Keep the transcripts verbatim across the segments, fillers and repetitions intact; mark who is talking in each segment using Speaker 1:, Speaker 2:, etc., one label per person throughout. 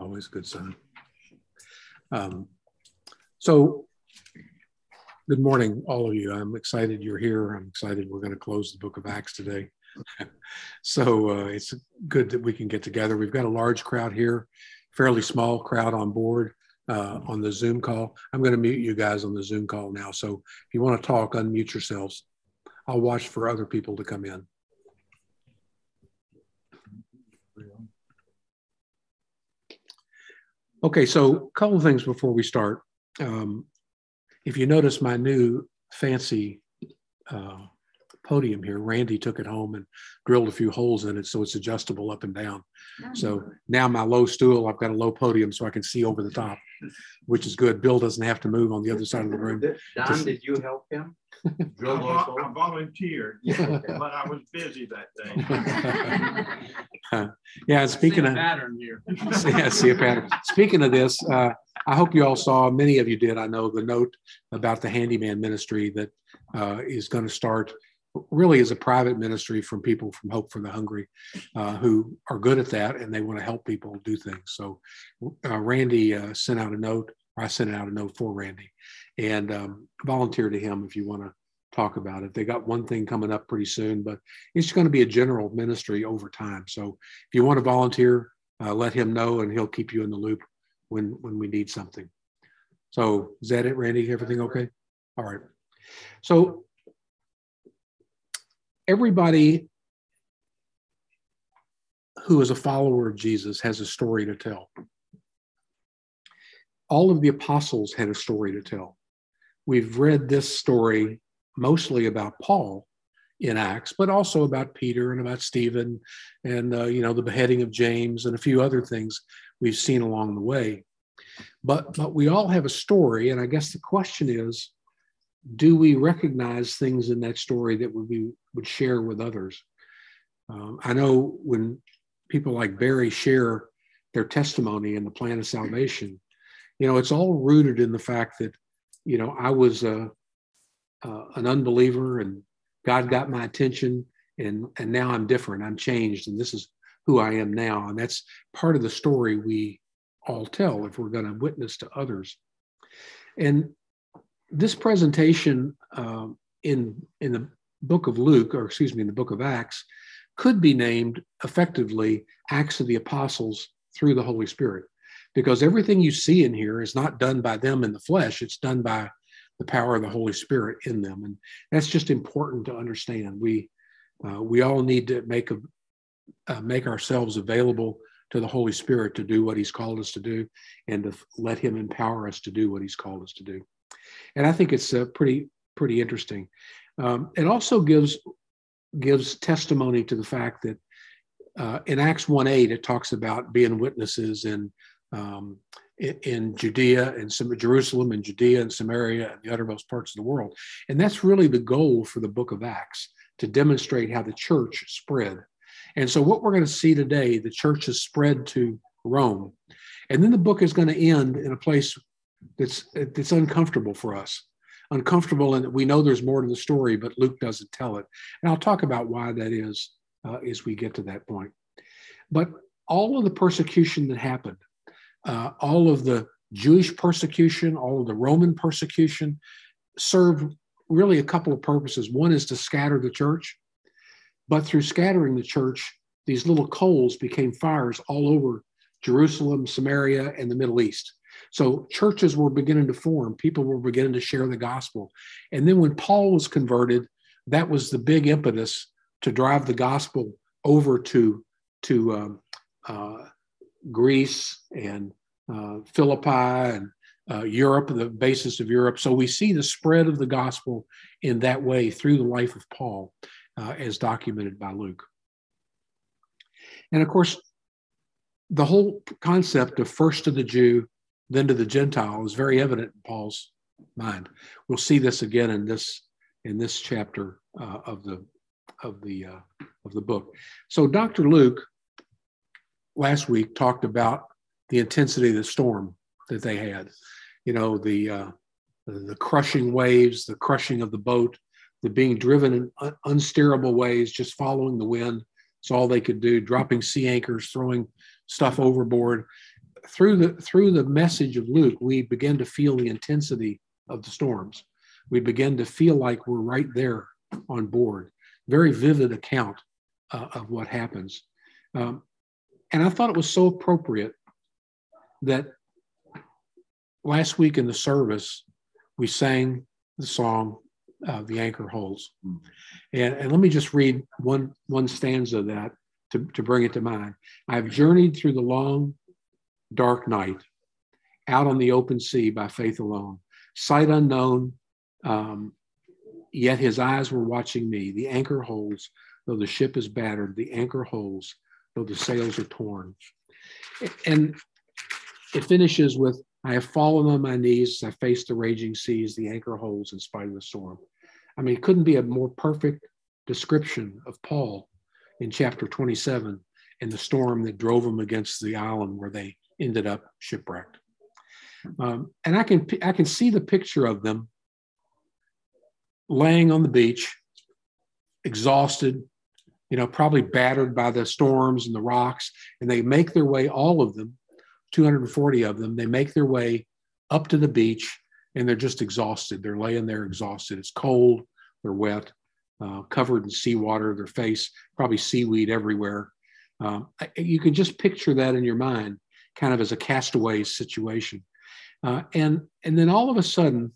Speaker 1: Always a good sign. Um, so, good morning, all of you. I'm excited you're here. I'm excited we're going to close the book of Acts today. so uh, it's good that we can get together. We've got a large crowd here, fairly small crowd on board uh, on the Zoom call. I'm going to mute you guys on the Zoom call now. So if you want to talk, unmute yourselves. I'll watch for other people to come in. Okay, so a couple of things before we start. Um, if you notice my new fancy uh, podium here, Randy took it home and drilled a few holes in it so it's adjustable up and down. So now my low stool, I've got a low podium so I can see over the top, which is good. Bill doesn't have to move on the other side of the room.
Speaker 2: Don, Just, did you help him?
Speaker 3: I, vo- I volunteered, yeah, but I was busy that day.
Speaker 1: uh, yeah, and speaking
Speaker 3: see a
Speaker 1: of
Speaker 3: pattern here.
Speaker 1: yeah, see a pattern. Speaking of this, uh, I hope you all saw, many of you did, I know, the note about the handyman ministry that uh, is going to start really as a private ministry from people from Hope for the Hungry uh, who are good at that and they want to help people do things. So uh, Randy uh, sent out a note, or I sent out a note for Randy, and um, volunteer to him if you want to talk about it. They got one thing coming up pretty soon, but it's going to be a general ministry over time. So if you want to volunteer, uh, let him know and he'll keep you in the loop when, when we need something. So is that it, Randy? Everything okay? All right. So everybody who is a follower of Jesus has a story to tell. All of the apostles had a story to tell. We've read this story mostly about Paul in Acts, but also about Peter and about Stephen and, uh, you know, the beheading of James and a few other things we've seen along the way. But, but we all have a story, and I guess the question is, do we recognize things in that story that we would share with others? Um, I know when people like Barry share their testimony in the plan of salvation, you know, it's all rooted in the fact that, you know, I was a, uh, an unbeliever and God got my attention and, and now I'm different. I'm changed and this is who I am now. And that's part of the story we all tell if we're going to witness to others. And this presentation um, in, in the book of Luke, or excuse me, in the book of Acts, could be named effectively Acts of the Apostles through the Holy Spirit, because everything you see in here is not done by them in the flesh. It's done by the power of the Holy Spirit in them. And that's just important to understand. We, uh, we all need to make, a, uh, make ourselves available to the Holy Spirit to do what he's called us to do and to let him empower us to do what he's called us to do. And I think it's uh, pretty, pretty interesting. Um, it also gives, gives testimony to the fact that uh, in Acts one eight, it talks about being witnesses in, um, in, in Judea and some, Jerusalem and Judea and Samaria and the uttermost parts of the world. And that's really the goal for the book of Acts, to demonstrate how the church spread. And so what we're going to see today, the church has spread to Rome. And then the book is going to end in a place that's, that's uncomfortable for us. Uncomfortable in that we know there's more to the story, but Luke doesn't tell it. And I'll talk about why that is uh, as we get to that point. But all of the persecution that happened, uh, all of the Jewish persecution, all of the Roman persecution served really a couple of purposes. One is to scatter the church, but through scattering the church, these little coals became fires all over Jerusalem, Samaria, and the Middle East. So churches were beginning to form. People were beginning to share the gospel. And then when Paul was converted, that was the big impetus to drive the gospel over to, to um, uh, Greece and uh, Philippi and uh, Europe, the basis of Europe. So we see the spread of the gospel in that way through the life of Paul, uh, as documented by Luke. And of course, the whole concept of first to the Jew, then to the Gentile is very evident in Paul's mind. We'll see this again in this in this chapter uh, of the of the uh, of the book. So Doctor Luke last week talked about the intensity of the storm that they had. You know, the uh, the crushing waves, the crushing of the boat, the being driven in un- unsteerable ways, just following the wind. It's all they could do, dropping sea anchors, throwing stuff overboard. through the through the message of Luke, we begin to feel the intensity of the storms. We begin to feel like we're right there on board. Very vivid account uh, of what happens. Um, and I thought it was so appropriate that last week in the service, we sang the song, uh, The Anchor Holds. And, and let me just read one, one stanza of that to, to bring it to mind. I've journeyed through the long, dark night, out on the open sea by faith alone, sight unknown, um, yet his eyes were watching me. The anchor holds, though the ship is battered, the anchor holds, though the sails are torn. And it finishes with, I have fallen on my knees as I face the raging seas, the anchor holds in spite of the storm. I mean, it couldn't be a more perfect description of Paul in chapter twenty-seven and the storm that drove him against the island where they ended up shipwrecked. Um, and I can, I can see the picture of them laying on the beach, exhausted, you know, probably battered by the storms and the rocks, and they make their way, all of them, two hundred forty of them, they make their way up to the beach, and they're just exhausted. They're laying there exhausted. It's cold, they're wet, uh, covered in seawater, their face, probably seaweed everywhere. Um, you can just picture that in your mind, kind of as a castaway situation. Uh, and, and then all of a sudden,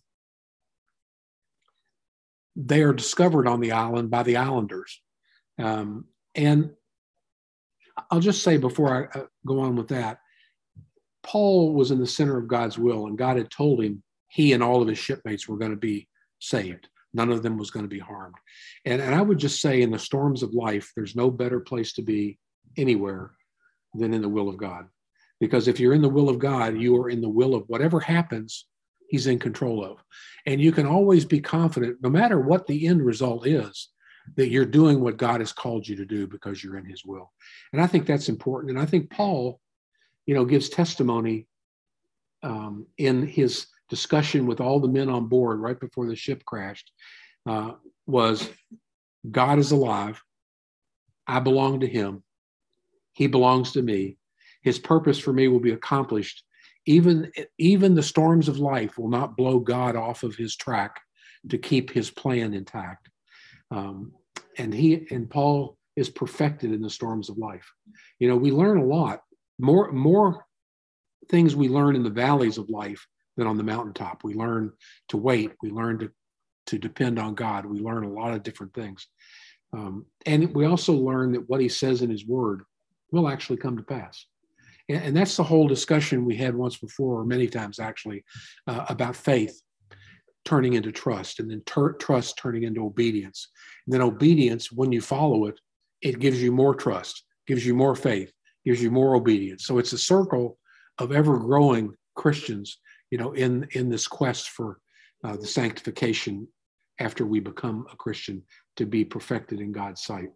Speaker 1: they are discovered on the island by the islanders. Um, and I'll just say before I go on with that, Paul was in the center of God's will, and God had told him he and all of his shipmates were going to be saved. None of them was going to be harmed. And, and I would just say in the storms of life, there's no better place to be anywhere than in the will of God. Because if you're in the will of God, you are in the will of whatever happens, he's in control of. And you can always be confident, no matter what the end result is, that you're doing what God has called you to do because you're in his will. And I think that's important. And I think Paul, you know, gives testimony um, in his discussion with all the men on board right before the ship crashed, uh, was God is alive. I belong to him. He belongs to me. His purpose for me will be accomplished. Even, even the storms of life will not blow God off of his track to keep his plan intact. Um, and he and Paul is perfected in the storms of life. You know, we learn a lot, more, more things we learn in the valleys of life than on the mountaintop. We learn to wait. We learn to, to depend on God. We learn a lot of different things. Um, and we also learn that what he says in his word will actually come to pass. And, and that's the whole discussion we had once before, or many times actually, uh, about faith turning into trust, and then ter- trust turning into obedience. And then obedience, when you follow it, it gives you more trust, gives you more faith, gives you more obedience. So it's a circle of ever-growing Christians, you know, in, in this quest for uh, the sanctification after we become a Christian, to be perfected in God's sight.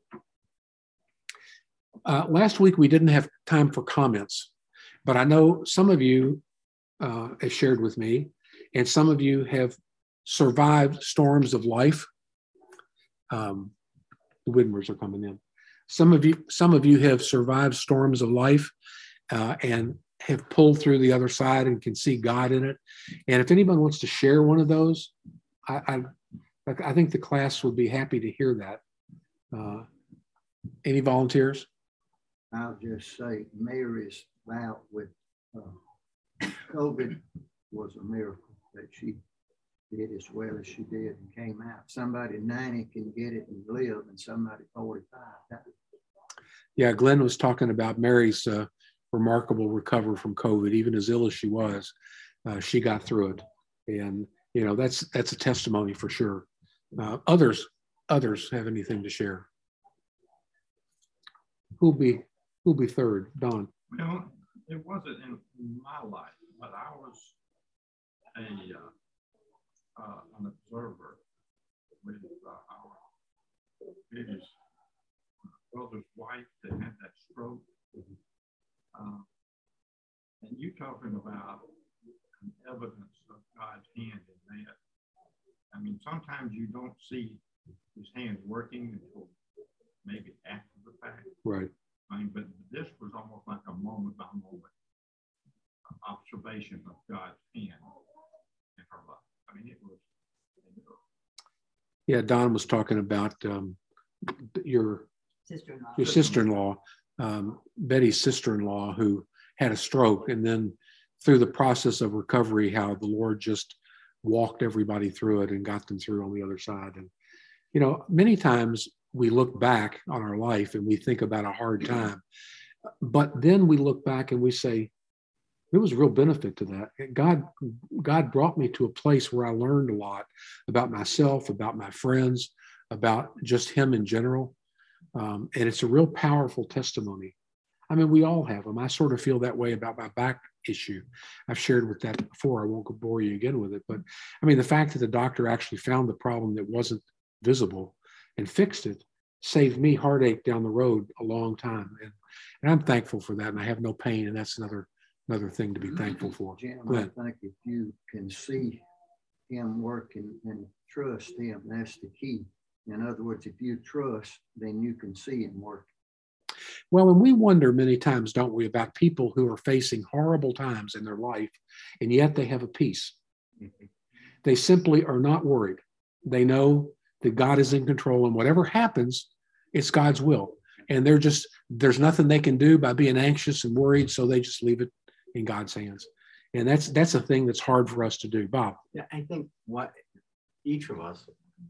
Speaker 1: Uh, last week, we didn't have time for comments, but I know some of you uh, have shared with me, and some of you have survived storms of life. Um, the Widmers are coming in. Some of you, some of you have survived storms of life uh, and have pulled through the other side and can see God in it. And if anyone wants to share one of those, I, I, I think the class would be happy to hear that. Uh, any volunteers?
Speaker 2: I'll just say Mary's bout with uh, COVID was a miracle that she did as well as she did and came out. Somebody ninety can get it and live, and somebody forty-five.
Speaker 1: Yeah, Glenn was talking about Mary's uh, remarkable recovery from COVID. Even as ill as she was, uh, she got through it, and you know that's that's a testimony for sure. Uh, others, others have anything to share? Who'll be who'll be third? Don.
Speaker 3: Well, it wasn't in my life, but I was a uh, uh, an observer with uh, our biggest brother's wife that had that stroke. Uh, and you talking about an evidence of God's hand in that. I mean, sometimes you don't see his hand working until maybe after the fact.
Speaker 1: Right.
Speaker 3: I mean, but this was almost like a moment by moment. manifestation of God's hand in her life. I mean, it was.
Speaker 1: Yeah, Don was talking about um, your
Speaker 4: Sister-in-law.
Speaker 1: your sister-in-law, um, Betty's sister-in-law, who had a stroke, and then through the process of recovery, how the Lord just walked everybody through it and got them through on the other side. And you know, many times we look back on our life and we think about a hard time, but then we look back and we say, there was real benefit to that. God, God brought me to a place where I learned a lot about myself, about my friends, about just him in general. Um, and it's a real powerful testimony. I mean, we all have them. I sort of feel that way about my back issue. I've shared with that before. I won't bore you again with it. But I mean, the fact that the doctor actually found the problem that wasn't visible and fixed it saved me heartache down the road a long time. And, and I'm thankful for that. And I have no pain. And that's another another thing to be thankful for.
Speaker 2: Jim, I think if you can see him working and trust him, that's the key. In other words, if you trust, then you can see him work.
Speaker 1: Well, and we wonder many times, don't we, about people who are facing horrible times in their life, and yet they have a peace. Mm-hmm. They simply are not worried. They know that God is in control, and whatever happens, it's God's will. And they're just, there's nothing they can do by being anxious and worried, so they just leave it in God's hands. And that's that's a thing that's hard for us to do. Bob?
Speaker 5: Yeah, I think what each of us,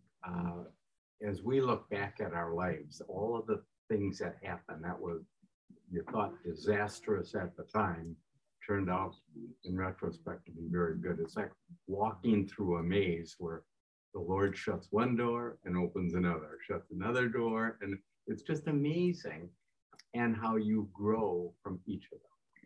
Speaker 5: uh, as we look back at our lives, all of the things that happened that was, you thought disastrous at the time, turned out in retrospect to be very good. It's like walking through a maze where the Lord shuts one door and opens another, shuts another door, and it's just amazing, and how you grow from each of them.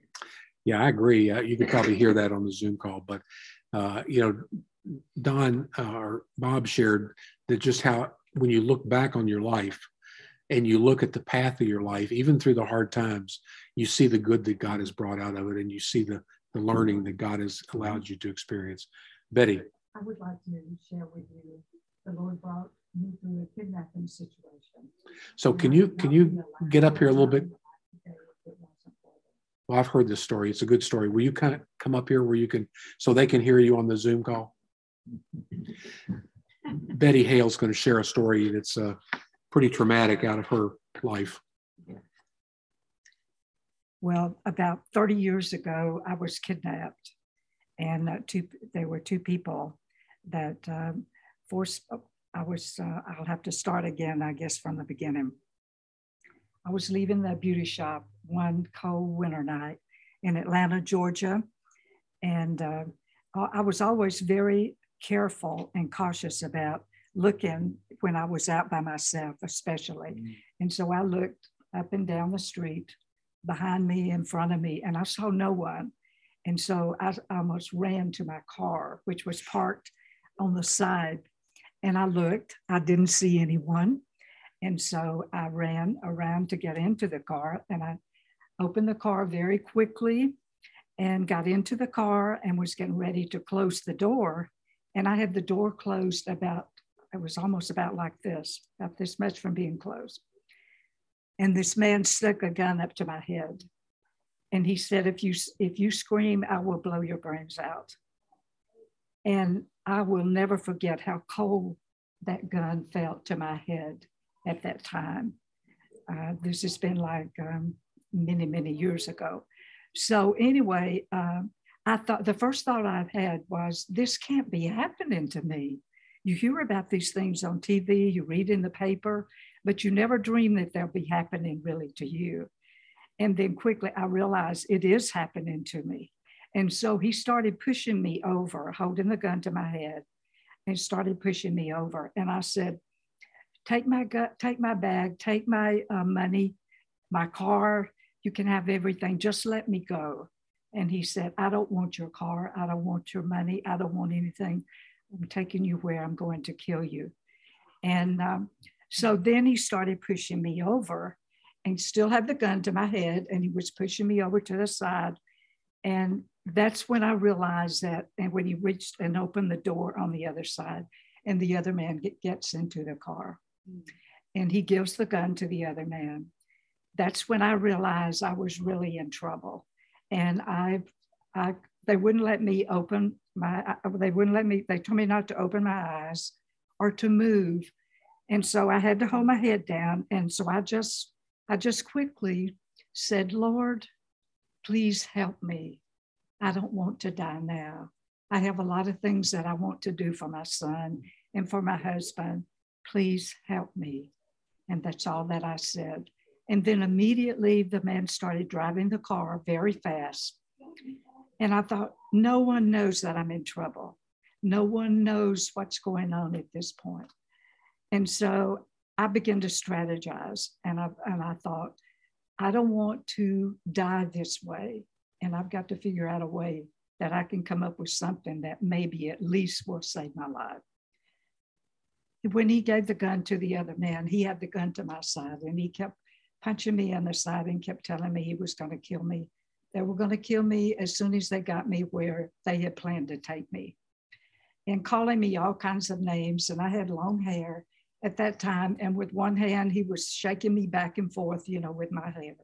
Speaker 1: Yeah, I agree. Uh, you could probably hear that on the Zoom call, but uh, you know, Don uh, or Bob shared that just how when you look back on your life and you look at the path of your life, even through the hard times, you see the good that God has brought out of it, and you see the the learning that God has allowed you to experience. Betty?
Speaker 4: I would like to share with you, the Lord brought me through a kidnapping situation.
Speaker 1: So can you can you get up here a little bit? Well, I've heard this story. It's a good story. Will you kind of come up here where you can, so they can hear you on the Zoom call? Betty Hale's going to share a story that's uh, pretty traumatic out of her life.
Speaker 4: Well, about thirty years ago, I was kidnapped, and uh, two, there were two people that um, forced, I was, uh, I'll have to start again, I guess, from the beginning. I was leaving the beauty shop one cold winter night in Atlanta, Georgia. And uh, I was always very careful and cautious about looking when I was out by myself, especially. Mm-hmm. And so I looked up and down the street behind me, in front of me, and I saw no one. And so I almost ran to my car, which was parked on the side. And I looked, I didn't see anyone. And so I ran around to get into the car, and I opened the car very quickly and got into the car and was getting ready to close the door. And I had the door closed about, it was almost about like this, about this much from being closed. And this man stuck a gun up to my head. And he said, if you, if you scream, I will blow your brains out. And I will never forget how cold that gun felt to my head at that time. Uh, this has been like um, many, many years ago. So anyway, um, I thought, the first thought I've had was, this can't be happening to me. You hear about these things on T V, you read in the paper, but you never dream that they'll be happening really to you. And then quickly I realized it is happening to me. And so he started pushing me over, holding the gun to my head, and started pushing me over. And I said, take my gu- take my bag, take my uh, money, my car, you can have everything, just let me go. And he said, I don't want your car, I don't want your money, I don't want anything. I'm taking you where I'm going to kill you. And um, so then he started pushing me over, and still had the gun to my head, and he was pushing me over to the side. And that's when I realized that, and when he reached and opened the door on the other side, and the other man get, gets into the car. And he gives the gun to the other man. That's when I realized I was really in trouble. And I, I they wouldn't let me open my, they wouldn't let me, they told me not to open my eyes or to move. And so I had to hold my head down. And so I just, I just quickly said, Lord, please help me. I don't want to die now. I have a lot of things that I want to do for my son and for my husband. Please help me. And that's all that I said. And then immediately the man started driving the car very fast. And I thought, no one knows that I'm in trouble. No one knows what's going on at this point. And so I began to strategize. And I, and I thought, I don't want to die this way. And I've got to figure out a way that I can come up with something that maybe at least will save my life. When he gave the gun to the other man, he had the gun to my side and he kept punching me on the side and kept telling me he was going to kill me. They were going to kill me as soon as they got me where they had planned to take me, and calling me all kinds of names. And I had long hair at that time. And with one hand, he was shaking me back and forth, you know, with my hair.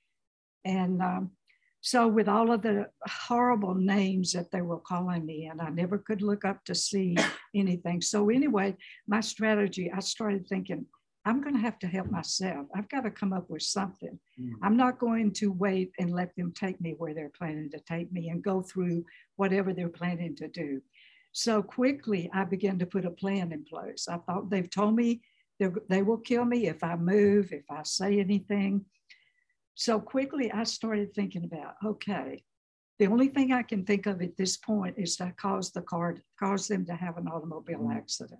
Speaker 4: And um, so with all of the horrible names that they were calling me, and I never could look up to see anything. So anyway, my strategy, I started thinking, I'm going to have to help myself. I've got to come up with something. Mm-hmm. I'm not going to wait and let them take me where they're planning to take me and go through whatever they're planning to do. So quickly, I began to put a plan in place. I thought, they've told me they will kill me if I move, if I say anything. So quickly, I started thinking about, okay, the only thing I can think of at this point is to cause the car, cause them to have an automobile mm-hmm. accident.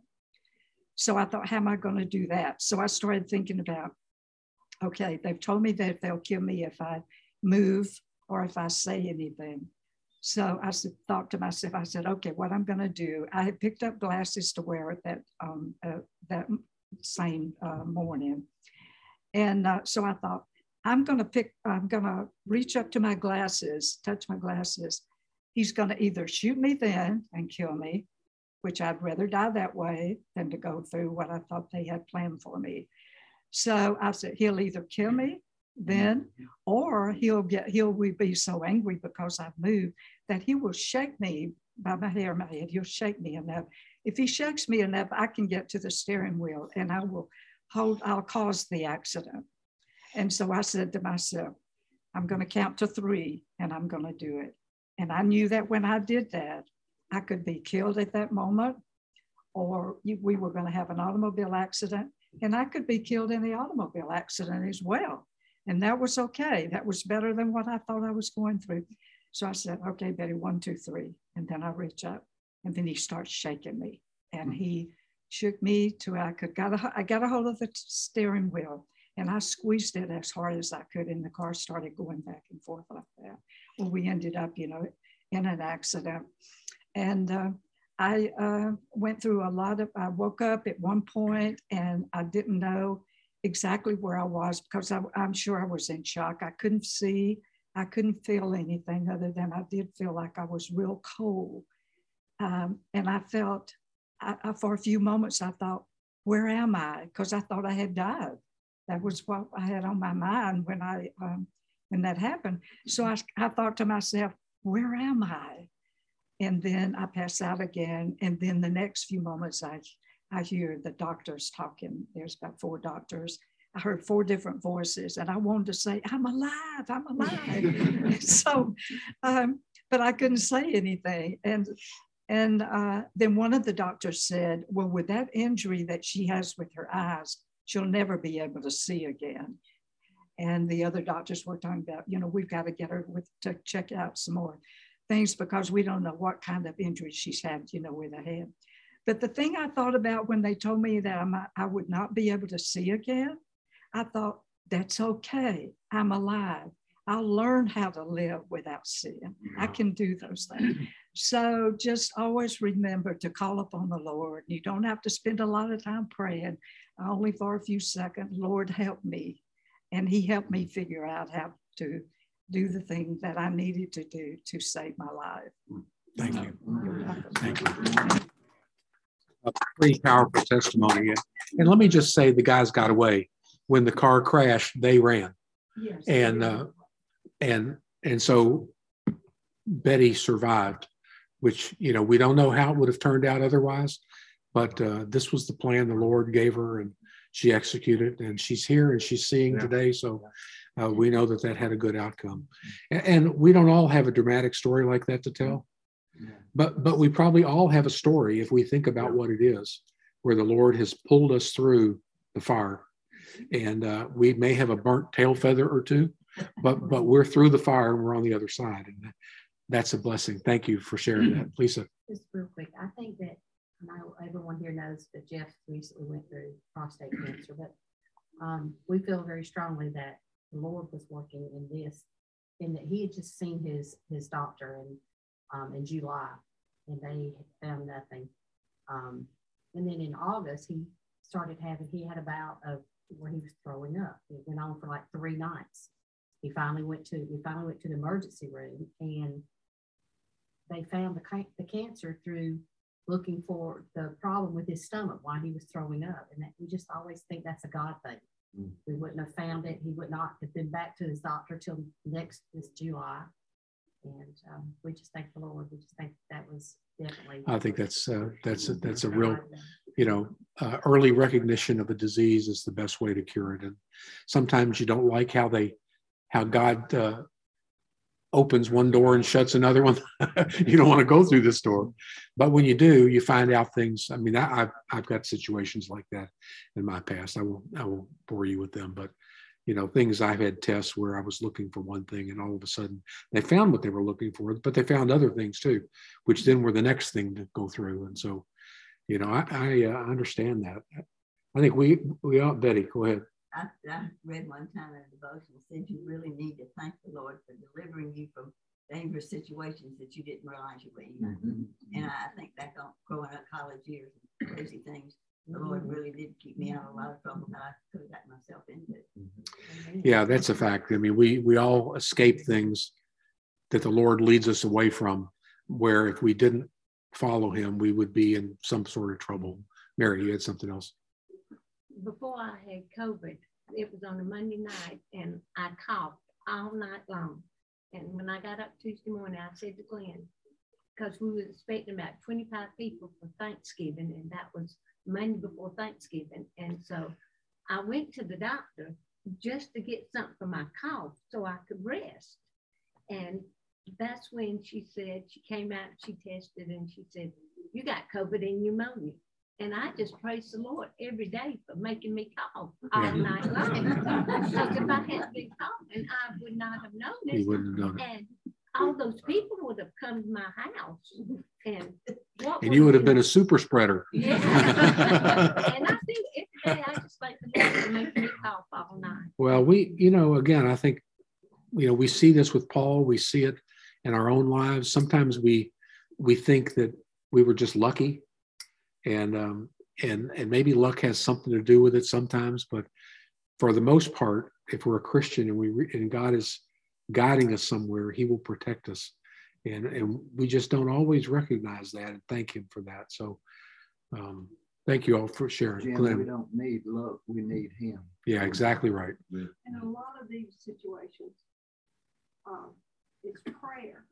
Speaker 4: So I thought, how am I going to do that? So I started thinking about, okay, they've told me that they'll kill me if I move or if I say anything. So I thought to myself, I said, okay, what I'm going to do, I had picked up glasses to wear at that, um, uh, that same uh, morning. And uh, so I thought, I'm going to pick, I'm going to reach up to my glasses, touch my glasses. He's going to either shoot me then and kill me, which I'd rather die that way than to go through what I thought they had planned for me. So I said, he'll either kill me then, or he'll get, he'll be so angry because I've moved that he will shake me by my hair, my head. He'll shake me enough. If he shakes me enough, I can get to the steering wheel and I will hold, I'll cause the accident. And so I said to myself, I'm going to count to three and I'm going to do it. And I knew that when I did that, I could be killed at that moment, or we were going to have an automobile accident, and I could be killed in the automobile accident as well. And that was okay. That was better than what I thought I was going through. So I said, okay, Betty, one, two, three. And then I reach up, and then he starts shaking me. And he shook me to I could got a, I got a hold of the steering wheel, and I squeezed it as hard as I could, and the car started going back and forth like that. Well, we ended up, you know, in an accident. And uh, I uh, went through a lot of, I woke up at one point and I didn't know exactly where I was because I, I'm sure I was in shock. I couldn't see, I couldn't feel anything other than I did feel like I was real cold. Um, and I felt, I, I, for a few moments, I thought, where am I? Because I thought I had died. That was what I had on my mind when I, um, when that happened. So I, I thought to myself, where am I? And then I pass out again. And then the next few moments, I, I hear the doctors talking. There's about four doctors. I heard four different voices, and I wanted to say, I'm alive, I'm alive. so, um, but I couldn't say anything. And, and uh, then one of the doctors said, well, with that injury that she has with her eyes, she'll never be able to see again. And the other doctors were talking about, you know, we've got to get her with, to check out some more things because we don't know what kind of injury she's had, you know, with her head. But the thing I thought about when they told me that I, might, I would not be able to see again, I thought, that's okay. I'm alive. I'll learn how to live without seeing. I can do those things. So just always remember to call upon the Lord. You don't have to spend a lot of time praying, only for a few seconds. Lord, help me. And he helped me figure out how to do the thing that I needed to do to save my life.
Speaker 1: Thank you. Thank you. A pretty powerful testimony. And let me just say the guys got away. When the car crashed, they ran.
Speaker 4: Yes.
Speaker 1: And uh, and and so Betty survived, which, you know, we don't know how it would have turned out otherwise, but uh, this was the plan the Lord gave her, and she executed, and she's here and she's seeing
Speaker 5: Yeah.
Speaker 1: today. So uh, we know that that had a good outcome. And, and we don't all have a dramatic story like that to tell, but but we probably all have a story, if we think about what it is, where the Lord has pulled us through the fire. And uh, we may have a burnt tail feather or two, but but we're through the fire and we're on the other side. And that's a blessing. Thank you for sharing that, Lisa.
Speaker 6: Just real quick, I think that, I know everyone here knows that Jeff recently went through prostate cancer, but um, we feel very strongly that the Lord was working in this, and that he had just seen his his doctor in um, in July, and they found nothing. Um, and then in August, he started having, he had a bout of where he was throwing up. It went on for like three nights. He finally went to, we finally went to the emergency room, and they found the, ca- the cancer through looking for the problem with his stomach, why he was throwing up. And that, we just always think that's a God thing. Mm. We wouldn't have found it. He would not have been back to his doctor till next this July. And um, we just thank the Lord. We just think that was definitely.
Speaker 1: I think that's uh, that's a, that's a real, you know, uh, early recognition of a disease is the best way to cure it. And sometimes you don't like how they, how God uh, opens one door and shuts another one. You don't want to go through this door, but when you do, you find out things. I mean, I, I've I've got situations like that in my past. I won't I won't bore you with them, but you know, things I've had tests where I was looking for one thing and all of a sudden they found what they were looking for, but they found other things too, which then were the next thing to go through. And so, you know, I, I uh, understand that. I think we, we all, Betty, go ahead.
Speaker 7: I, I read one time in a devotion said you really need to thank the Lord for delivering you from dangerous situations that you didn't realize you were in. Mm-hmm. And I think that growing up college years and crazy things, the Lord really did keep me out of a lot of trouble that I could have gotten myself into. Mm-hmm.
Speaker 1: Yeah, that's a fact. I mean, we we all escape things that the Lord leads us away from, where if we didn't follow him, we would be in some sort of trouble. Mary, you had something else?
Speaker 8: Before I had COVID, it was on a Monday night, and I coughed all night long. And when I got up Tuesday morning, I said to Glenn, because we were expecting about twenty-five people for Thanksgiving, and that was Monday before Thanksgiving. And so I went to the doctor just to get something for my cough so I could rest. And that's when she said, she came out, she tested, and she said, you got COVID and pneumonia. And I just praise the Lord every day for making me cough all yeah. night long. Because if I hadn't been coughing, I would not have known it.
Speaker 1: You wouldn't have known it.
Speaker 8: And all those people would have come to my house. And what
Speaker 1: and you would have been a super spreader.
Speaker 8: Yeah. And I do every day. I just thank the Lord for making me cough all night.
Speaker 1: Well, we, you know, again, I think, you know, we see this with Paul. We see it in our own lives. Sometimes we we think that we were just lucky. And um, and and maybe luck has something to do with it sometimes, but for the most part, if we're a Christian and we re- and God is guiding us somewhere, He will protect us, and and we just don't always recognize that and thank Him for that. So, um, thank you all for sharing.
Speaker 2: Jim,
Speaker 1: Glenn.
Speaker 2: we don't need luck; we need Him.
Speaker 1: Yeah, exactly right.
Speaker 9: In a lot of these situations, um, it's prayer,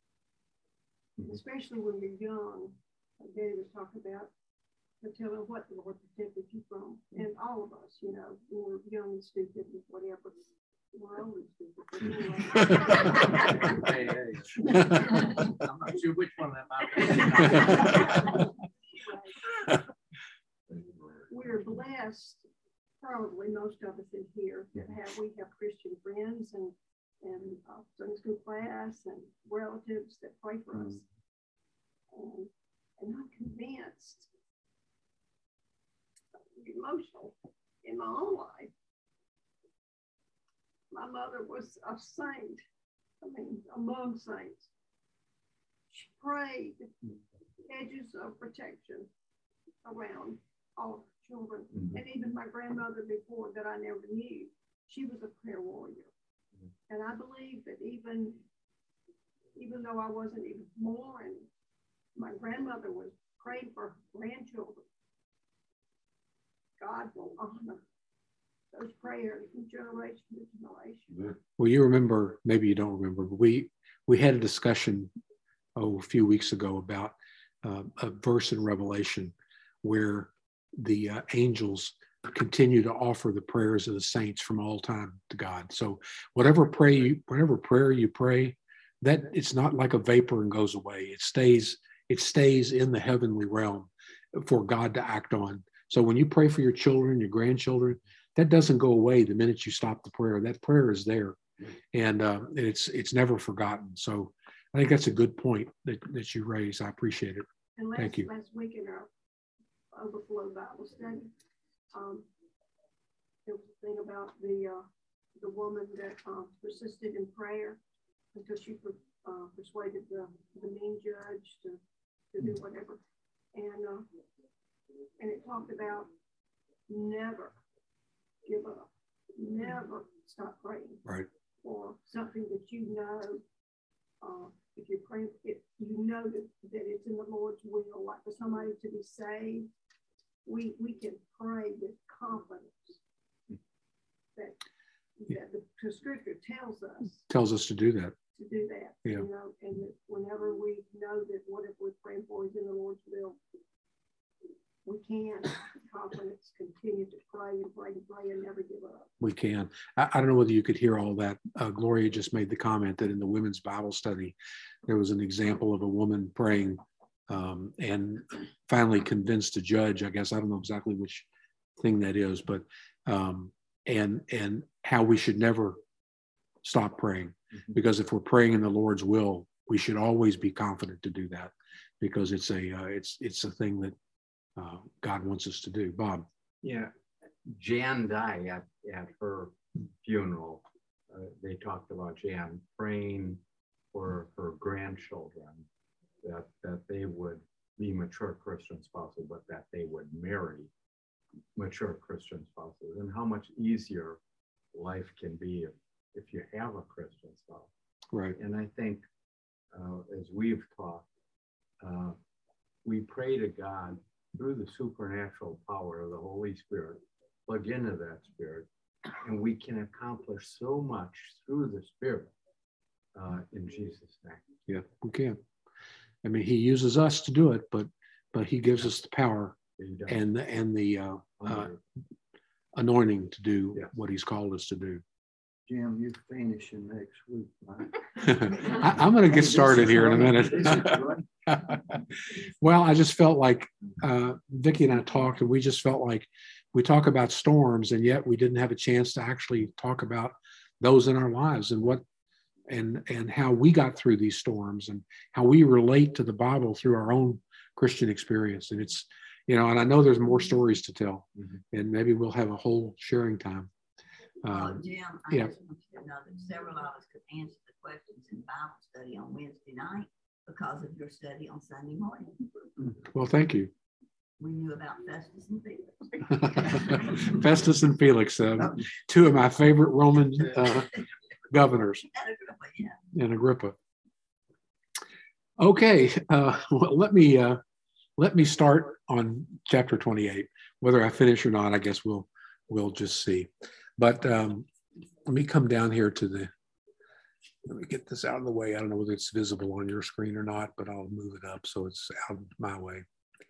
Speaker 9: especially when you're young. Like Daddy was talking about. To tell them what the Lord protected you from. And all of us, you know, when we're young and stupid and whatever. We're old and stupid. But anyway.
Speaker 3: Hey, hey. I'm not sure which one that might be.
Speaker 9: We're blessed, probably most of us in here, to have we have Christian friends and and uh, Sunday school class and relatives that pray for us. And, and I'm convinced emotional in my own life. My mother was a saint, I mean, among saints. She prayed hedges of protection around all of her children. Mm-hmm. And even my grandmother before that I never knew, she was a prayer warrior. Mm-hmm. And I believe that even, even though I wasn't even born, my grandmother was praying for her grandchildren. God will honor those prayers from generation to generation.
Speaker 1: Well, you remember, maybe you don't remember, but we we had a discussion oh, a few weeks ago about uh, a verse in Revelation where the uh, angels continue to offer the prayers of the saints from all time to God. So whatever pray you, whatever prayer you pray, that it's not like a vapor and goes away. It stays, it stays in the heavenly realm for God to act on. So when you pray for your children, your grandchildren, that doesn't go away the minute you stop the prayer. That prayer is there, and uh, it's it's never forgotten. So I think that's a good point that, that you raise. I appreciate it.
Speaker 9: And last,
Speaker 1: Thank you.
Speaker 9: Last week in our Overflow Bible study, um, there was a thing about the uh, the woman that uh, persisted in prayer until she uh, persuaded the, the mean judge to, to do whatever. And, uh, and it talked about never give up, never stop praying
Speaker 1: Right.
Speaker 9: for something that you know, uh, if you're praying, if you know that, that it's in the Lord's will, like for somebody to be saved, we, we can pray with confidence that, that the, the scripture tells us
Speaker 1: Tells us to do that.
Speaker 9: to do that.
Speaker 1: Yeah.
Speaker 9: You know, and that whenever we know that whatever we're praying for is in the Lord's will, we can with confidence continue to pray and pray and pray and never give up.
Speaker 1: We can. I, I don't know whether you could hear all that. Uh, Gloria just made the comment that in the women's Bible study, there was an example of a woman praying um, and finally convinced a judge, I guess, I don't know exactly which thing that is, but um, and and how we should never stop praying. Mm-hmm. Because if we're praying in the Lord's will, we should always be confident to do that, because it's a uh, it's it's a thing that uh, God wants us to do. Bob.
Speaker 5: Yeah, Jan Dye at, at her funeral, uh, they talked about Jan praying for her grandchildren that that they would be mature Christian spouses, but that they would marry mature Christian spouses, and how much easier life can be if, if you have a Christian spouse.
Speaker 1: Right.
Speaker 5: And I think uh, as we've talked, uh, we pray to God through the supernatural power of the Holy Spirit, plug into that Spirit, and we can accomplish so much through the Spirit uh, in Jesus' name.
Speaker 1: Yeah, we can. I mean, he uses us to do it, but but he gives us the power and the, and the uh, uh, anointing to do yes. what he's called us to do.
Speaker 2: Jim, you're finishing next week, right?
Speaker 1: I, I'm going to get started here in a minute. Well, I just felt like uh, Vicki and I talked, and we just felt like we talk about storms, and yet we didn't have a chance to actually talk about those in our lives and what and and how we got through these storms and how we relate to the Bible through our own Christian experience. And it's, you know, and I know there's more stories to tell, mm-hmm. and maybe we'll have a whole sharing time.
Speaker 7: Uh,
Speaker 1: Um,
Speaker 7: Jim, I
Speaker 1: yeah.
Speaker 7: just want you to know that several of us could answer the questions in Bible study on Wednesday night because of your study on Sunday morning.
Speaker 1: Well, thank you.
Speaker 7: We knew about Festus and Felix.
Speaker 1: Festus and Felix, uh, two of my favorite Roman uh, governors.
Speaker 7: And Agrippa, yeah.
Speaker 1: And Agrippa. Okay, uh, well, let me uh, let me start on chapter twenty-eight. Whether I finish or not, I guess we'll we'll just see. But um, let me come down here to the. Let me get this out of the way. I don't know whether it's visible on your screen or not, but I'll move it up so it's out of my way.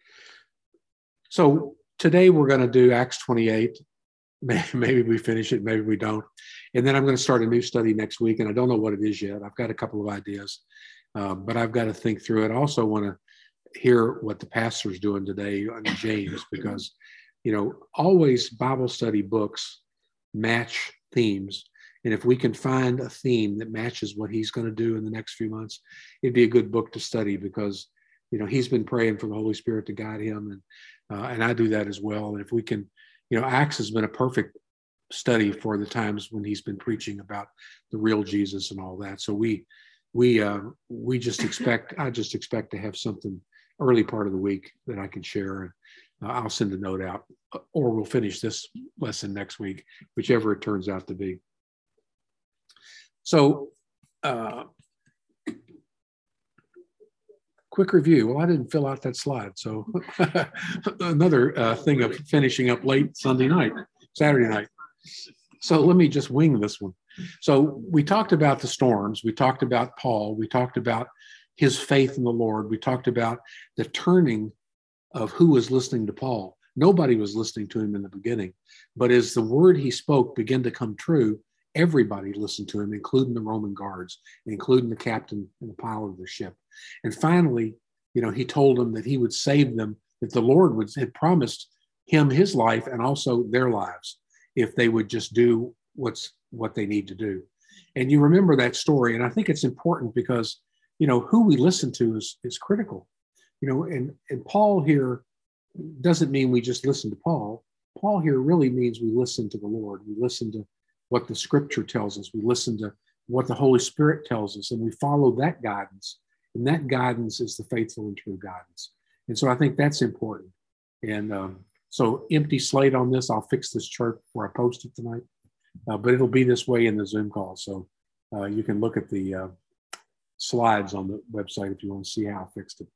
Speaker 1: So today we're going to do Acts twenty-eight. Maybe we finish it, maybe we don't. And then I'm going to start a new study next week, and I don't know what it is yet. I've got a couple of ideas, um, but I've got to think through it. I also want to hear what the pastor's doing today on James, because, you know, always Bible study books match themes. And if we can find a theme that matches what he's going to do in the next few months, it'd be a good book to study, because, you know, he's been praying for the Holy Spirit to guide him. And, uh, and I do that as well. And if we can, you know, Acts has been a perfect study for the times when he's been preaching about the real Jesus and all that. So we, we, uh, we just expect, I just expect to have something early part of the week that I can share. And uh, I'll send a note out, or we'll finish this lesson next week, whichever it turns out to be. So, uh, quick review. Well, I didn't fill out that slide. So another uh, thing of finishing up late Sunday night, Saturday night. So let me just wing this one. So we talked about the storms. We talked about Paul. We talked about his faith in the Lord. We talked about the turning of who was listening to Paul. Nobody was listening to him in the beginning. But as the word he spoke began to come true, everybody listened to him, including the Roman guards, including the captain and the pilot of the ship. And finally, you know, he told them that he would save them, that the Lord would, had promised him his life and also their lives if they would just do what's what they need to do. And you remember that story. And I think it's important because, you know, who we listen to is, is critical. You know, and, and Paul here doesn't mean we just listen to Paul. Paul here really means we listen to the Lord. We listen to what the scripture tells us. We listen to what the Holy Spirit tells us, and we follow that guidance. And that guidance is the faithful and true guidance. And so I think that's important. And um, so empty slate on this. I'll fix this chart before I post it tonight. Uh, but it'll be this way in the Zoom call. So uh, you can look at the uh, slides on the website if you want to see how I fixed it.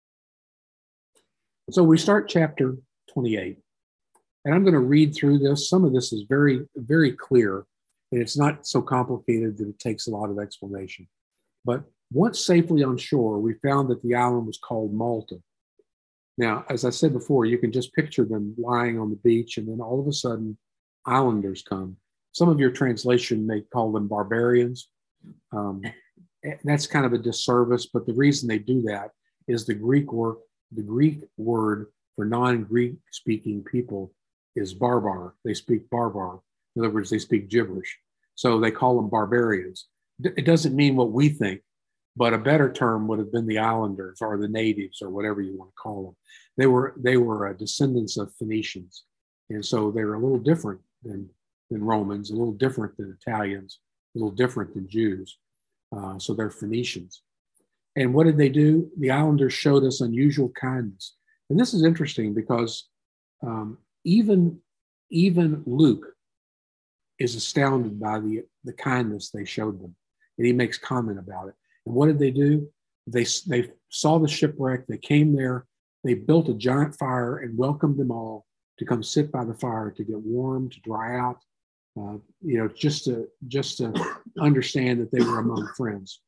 Speaker 1: So we start chapter twenty-eight. And I'm going to read through this. Some of this is very, very clear. And it's not so complicated that it takes a lot of explanation. But once safely on shore, we found that the island was called Malta. Now, as I said before, you can just picture them lying on the beach, and then all of a sudden, islanders come. Some of your translation may call them barbarians. Um, that's kind of a disservice, but the reason they do that is the Greek word, the Greek word for non-Greek speaking people is barbar. They speak barbar. In other words, they speak gibberish. So they call them barbarians. It doesn't mean what we think, but a better term would have been the islanders or the natives or whatever you want to call them. They were they were uh, descendants of Phoenicians. And so they're a little different than, than Romans, a little different than Italians, a little different than Jews. Uh, so they're Phoenicians. And what did they do? The islanders showed us unusual kindness. And this is interesting because um, even, even Luke is astounded by the, the kindness they showed them. And he makes comment about it. And what did they do? They, they saw the shipwreck. They came there. They built a giant fire and welcomed them all to come sit by the fire, to get warm, to dry out, uh, you know, just to, just to understand that they were among friends.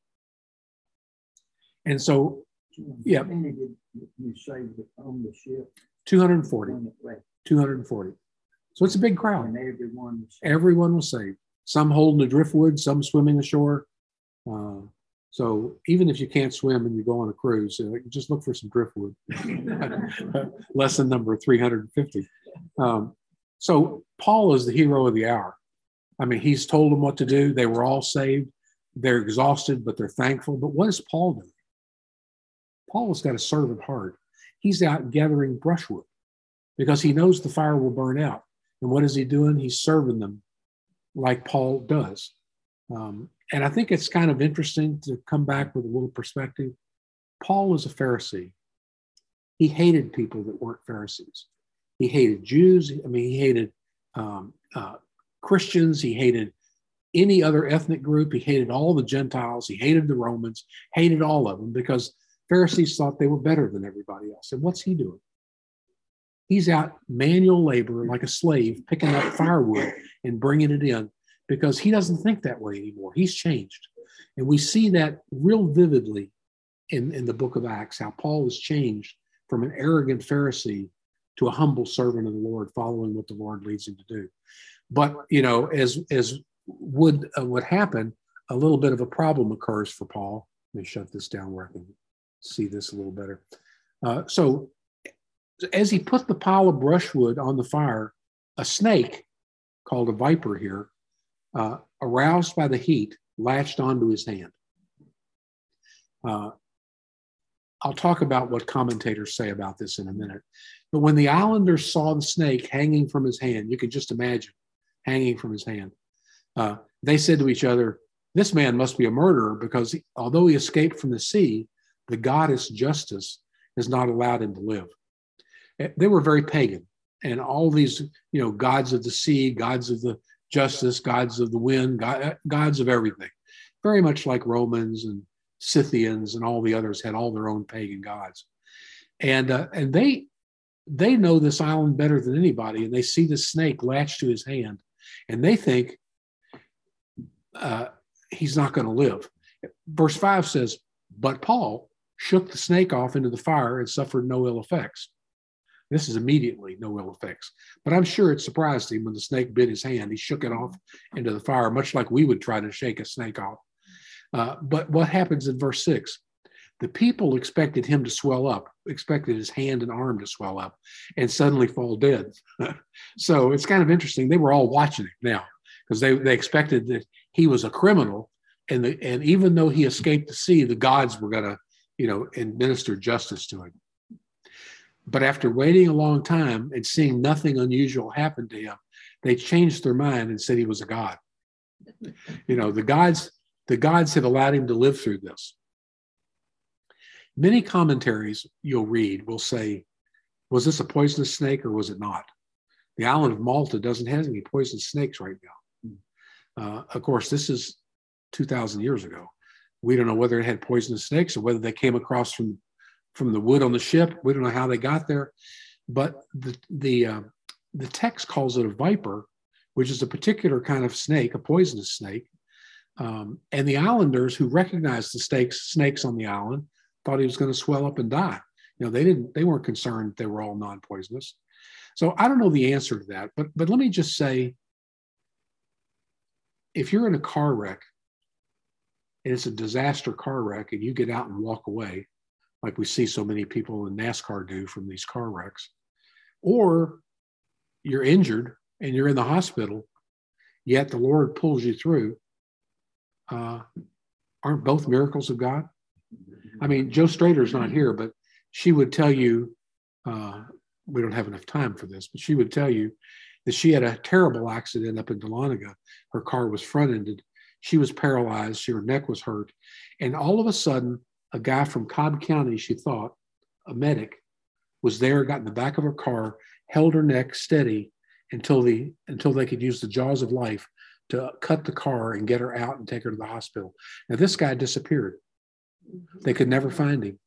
Speaker 1: And so, yeah.
Speaker 2: How many did you say on the ship?
Speaker 1: two hundred forty. two hundred forty. So it's a big crowd.
Speaker 2: And everyone was saved.
Speaker 1: Everyone was saved. Some holding the driftwood, some swimming ashore. Uh, so even if you can't swim and you go on a cruise, uh, just look for some driftwood. Lesson number three hundred fifty. Um, so Paul is the hero of the hour. I mean, he's told them what to do. They were all saved. They're exhausted, but they're thankful. But what does Paul do? Paul has got a servant heart. He's out gathering brushwood because he knows the fire will burn out. And what is he doing? He's serving them like Paul does. Um, and I think it's kind of interesting to come back with a little perspective. Paul was a Pharisee. He hated people that weren't Pharisees. He hated Jews. I mean, he hated um, uh, Christians. He hated any other ethnic group. He hated all the Gentiles. He hated the Romans, hated all of them because Pharisees thought they were better than everybody else. And what's he doing? He's out manual labor like a slave, picking up firewood and bringing it in because he doesn't think that way anymore. He's changed. And we see that real vividly in, in the book of Acts, how Paul was changed from an arrogant Pharisee to a humble servant of the Lord, following what the Lord leads him to do. But, you know, as, as would, uh, would happen, a little bit of a problem occurs for Paul. Let me shut this down where I can see this a little better. Uh, so as he put the pile of brushwood on the fire, a snake called a viper here, uh, aroused by the heat, latched onto his hand. Uh, I'll talk about what commentators say about this in a minute. But when the islanders saw the snake hanging from his hand, you can just imagine hanging from his hand, uh, they said to each other, this man must be a murderer because he, although he escaped from the sea, the goddess Justice has not allowed him to live. They were very pagan, and all these, you know, gods of the sea, gods of the justice, gods of the wind, god, gods of everything. Very much like Romans and Scythians and all the others had all their own pagan gods. And uh, and they they know this island better than anybody, and they see the snake latched to his hand, and they think uh, he's not going to live. Verse five says, but Paul shook the snake off into the fire and suffered no ill effects. This is immediately no ill effects. But I'm sure it surprised him when the snake bit his hand. He shook it off into the fire, much like we would try to shake a snake off. Uh, but what happens in verse six? The people expected him to swell up, expected his hand and arm to swell up and suddenly fall dead. So it's kind of interesting. They were all watching it now because they, they expected that he was a criminal. And, the, and even though he escaped the sea, the gods were going to, you know, administer justice to him. But after waiting a long time and seeing nothing unusual happen to him, they changed their mind and said he was a god. You know, the gods, the gods had allowed him to live through this. Many commentaries you'll read will say, was this a poisonous snake or was it not? The island of Malta doesn't have any poisonous snakes right now. Uh, of course, this is two thousand years ago. We don't know whether it had poisonous snakes or whether they came across from, from the wood on the ship. We don't know how they got there. But the, the, uh, the text calls it a viper, which is a particular kind of snake, a poisonous snake. Um, and the islanders who recognized the snakes, snakes on the island thought he was going to swell up and die. You know, they didn't, they weren't concerned they were all non-poisonous. So I don't know the answer to that, but, but let me just say, if you're in a car wreck and it's a disaster car wreck and you get out and walk away, like we see so many people in NASCAR do from these car wrecks, or you're injured and you're in the hospital, yet the Lord pulls you through, uh, aren't both miracles of God? I mean, Joe Strader's not here, but she would tell you, uh, we don't have enough time for this, but she would tell you that she had a terrible accident up in Dahlonega. Her car was front-ended. She was paralyzed. Her neck was hurt. And all of a sudden, a guy from Cobb County, she thought, a medic, was there, got in the back of her car, held her neck steady until the until they could use the jaws of life to cut the car and get her out and take her to the hospital. Now, this guy disappeared. They could never find him.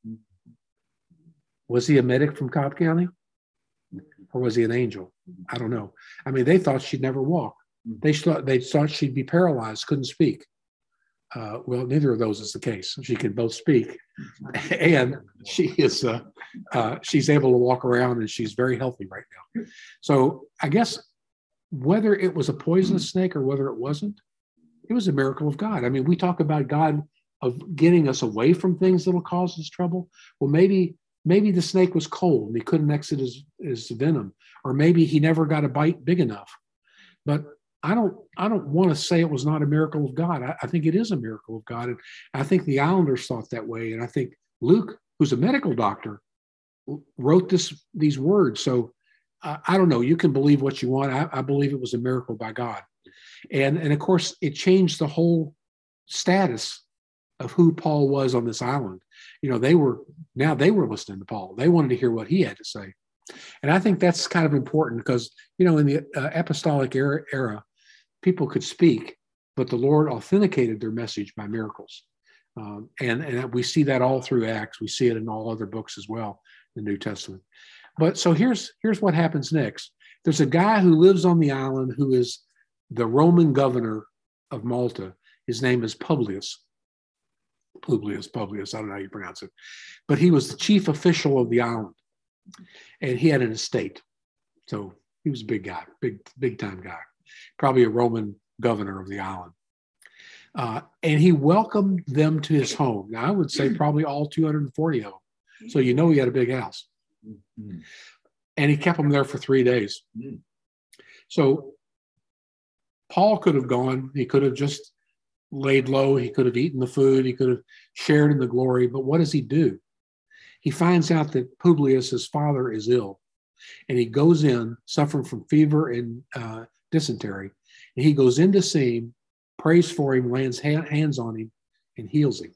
Speaker 1: Was he a medic from Cobb County? Or was he an angel? I don't know. I mean, they thought she'd never walk. They thought, they thought she'd be paralyzed, couldn't speak. Uh, well, neither of those is the case. She can both speak, and she is uh, uh, she's able to walk around, and she's very healthy right now. So I guess whether it was a poisonous snake or whether it wasn't, it was a miracle of God. I mean, we talk about God of getting us away from things that'll cause us trouble. Well, maybe maybe the snake was cold and he couldn't exit his, his venom, or maybe he never got a bite big enough. But I don't I don't want to say it was not a miracle of God. I, I think it is a miracle of God. And I think the Islanders thought that way. And I think Luke, who's a medical doctor, wrote this these words. So uh, I don't know. You can believe what you want. I, I believe it was a miracle by God. And, and of course, it changed the whole status of who Paul was on this island. You know, they were, now they were listening to Paul. They wanted to hear what he had to say. And I think that's kind of important because, you know, in the uh, apostolic era, era, people could speak, but the Lord authenticated their message by miracles. Um, and, and we see that all through Acts. We see it in all other books as well, the New Testament. But so here's, here's what happens next. There's a guy who lives on the island who is the Roman governor of Malta. His name is Publius. Publius, Publius, I don't know how you pronounce it. But he was the chief official of the island. And he had an estate. So he was a big guy, big, big time guy. Probably a Roman governor of the island. Uh, and he welcomed them to his home. Now, I would say probably all two hundred forty of them. So you know he had a big house. And he kept them there for three days. So Paul could have gone. He could have just laid low. He could have eaten the food. He could have shared in the glory. But what does he do? He finds out that Publius, his father, is ill. And he goes in, suffering from fever and uh, dysentery. And he goes in to see him, prays for him, lands ha- hands on him, and heals him.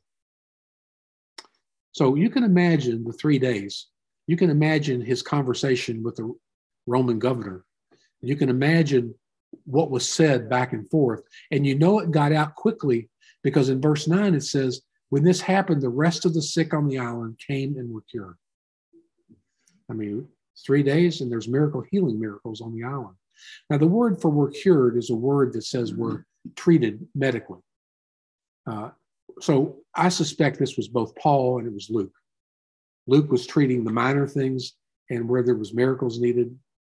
Speaker 1: So you can imagine the three days. You can imagine his conversation with the Roman governor. You can imagine what was said back and forth. And you know it got out quickly because in verse nine it says, when this happened, the rest of the sick on the island came and were cured. I mean, three days and there's miracle healing miracles on the island. Now, the word for were cured is a word that says we're treated medically. Uh, so I suspect this was both Paul and it was Luke. Luke was treating the minor things, and where there was miracles needed,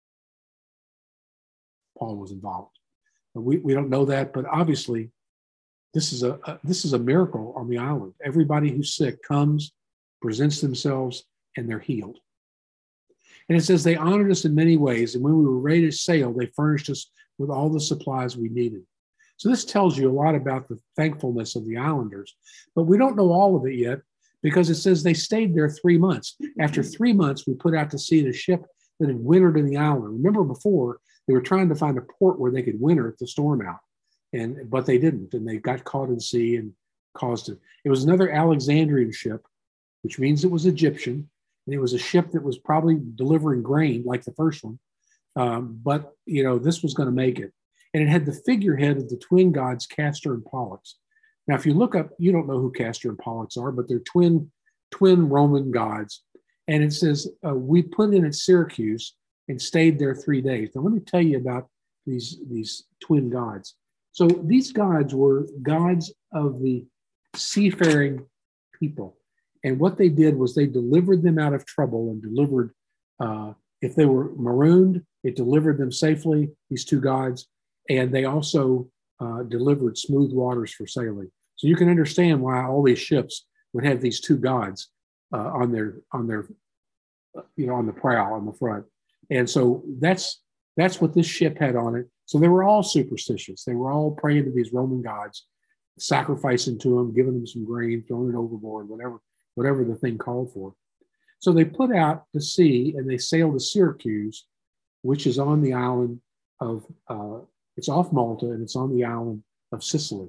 Speaker 1: Paul was involved. But we, we don't know that, but obviously this is a, a this is a miracle on the island. Everybody who's sick comes, presents themselves, and they're healed. And it says they honored us in many ways, and when we were ready to sail, they furnished us with all the supplies we needed. So this tells you a lot about the thankfulness of the islanders, but we don't know all of it yet because it says they stayed there three months. After three months, we put out to sea the ship that had wintered in the island. Remember before, they were trying to find a port where they could winter if the storm out, and but they didn't, and they got caught in sea and caused it. It was another Alexandrian ship, which means it was Egyptian, and it was a ship that was probably delivering grain like the first one, um, but you know this was going to make it. And it had the figurehead of the twin gods Castor and Pollux. Now, if you look up, you don't know who Castor and Pollux are, but they're twin twin Roman gods. And it says uh, we put in at Syracuse and stayed there three days. Now, let me tell you about these these twin gods. So these gods were gods of the seafaring people. And what they did was they delivered them out of trouble and delivered, uh, if they were marooned, it delivered them safely, these two gods. And they also uh, delivered smooth waters for sailing. So you can understand why all these ships would have these two gods uh, on their, on their, you know, on the prow, on the front. And so that's, that's what this ship had on it. So they were all superstitious. They were all praying to these Roman gods, sacrificing to them, giving them some grain, throwing it overboard, whatever, whatever the thing called for. So they put out to sea and they sailed to Syracuse, which is on the island of, uh, it's off Malta and it's on the island of Sicily.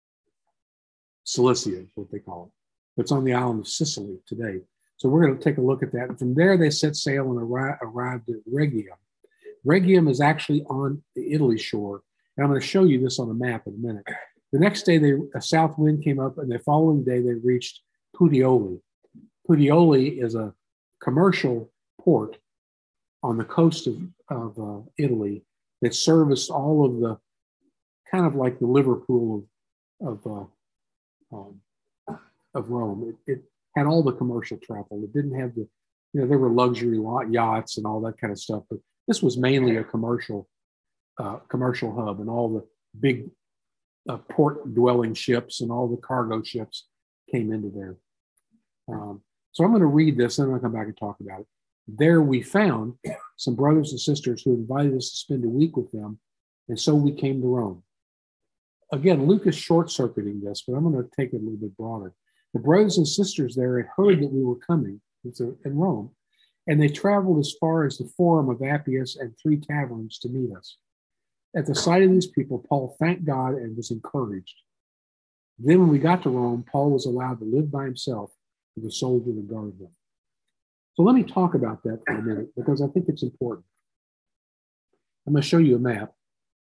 Speaker 1: Cilicia is what they call it. It's on the island of Sicily today. So we're going to take a look at that. And from there, they set sail and arri- arrived at Rhegium. Rhegium is actually on the Italy shore. And I'm going to show you this on a map in a minute. The next day, they, a south wind came up, and the following day, they reached Puteoli. Puteoli is a commercial port on the coast of, of uh, Italy that serviced all of the, kind of like the Liverpool of, of, uh, um, of Rome. It, it had all the commercial travel. It didn't have the, you know, there were luxury yachts and all that kind of stuff, but this was mainly a commercial, uh, commercial hub, and all the big uh, port-dwelling ships and all the cargo ships came into there. Um, so I'm going to read this, and I'm going to come back and talk about it. There we found some brothers and sisters who invited us to spend a week with them, and so we came to Rome. Again, Luke is short-circuiting this, but I'm going to take it a little bit broader. The brothers and sisters there had heard that we were coming in Rome, and they traveled as far as the Forum of Appius and three taverns to meet us. At the sight of these people, Paul thanked God and was encouraged. Then when we got to Rome, Paul was allowed to live by himself with a soldier to guard them. So let me talk about that for a minute, because I think it's important. I'm going to show you a map.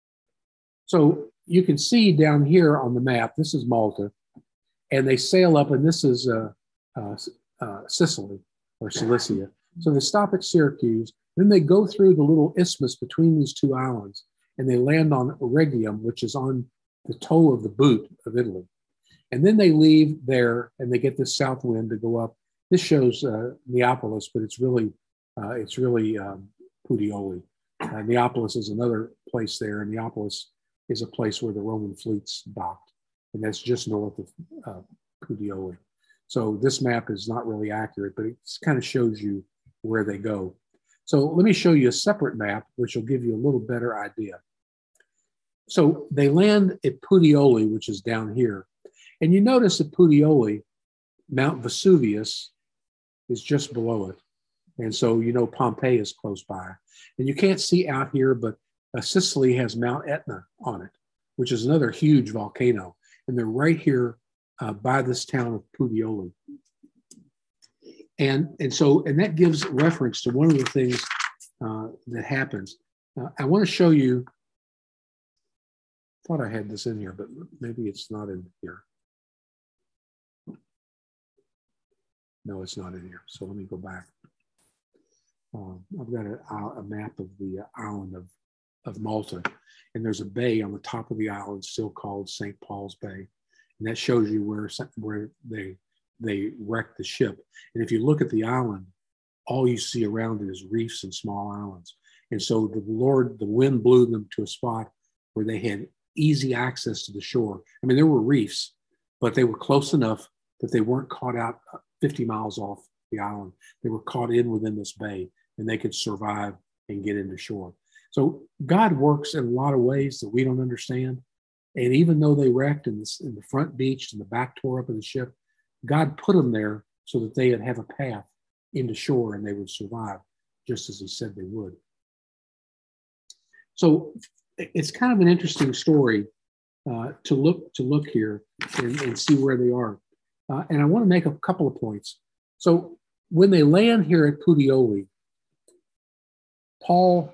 Speaker 1: So you can see down here on the map, this is Malta, and they sail up, and this is uh, uh, uh, Sicily or Cilicia. So they stop at Syracuse, then they go through the little isthmus between these two islands, and they land on Rhegium, which is on the toe of the boot of Italy. And then they leave there, and they get this south wind to go up. This shows uh, Neapolis, but it's really uh, it's really um, Puteoli. Uh, Neapolis is another place there, and Neapolis is a place where the Roman fleets docked, and that's just north of uh, Puteoli. So this map is not really accurate, but it kind of shows you where they go. So let me show you a separate map, which will give you a little better idea. So they land at Puteoli, which is down here. And you notice at Puteoli, Mount Vesuvius is just below it. And so, you know, Pompeii is close by. And you can't see out here, but uh, Sicily has Mount Etna on it, which is another huge volcano. And they're right here uh, by this town of Puteoli. And, and so, and that gives reference to one of the things uh, that happens. Uh, I want to show you, I thought I had this in here, but maybe it's not in here. No, it's not in here. So let me go back. Um, I've got a, a map of the uh, island of of Malta. And there's a bay on the top of the island still called Saint Paul's Bay. And that shows you where, where they, they wrecked the ship. And if you look at the island, all you see around it is reefs and small islands. And so the Lord, the wind blew them to a spot where they had easy access to the shore. I mean, there were reefs, but they were close enough that they weren't caught out fifty miles off the island. They were caught in within this bay, and they could survive and get into shore. So God works in a lot of ways that we don't understand. And even though they wrecked in, this, in the front beach and the back tore up of the ship, God put them there so that they would have a path into shore and they would survive, just as he said they would. So it's kind of an interesting story uh, to look to look here and, and see where they are. Uh, and I want to make a couple of points. So when they land here at Puteoli, Paul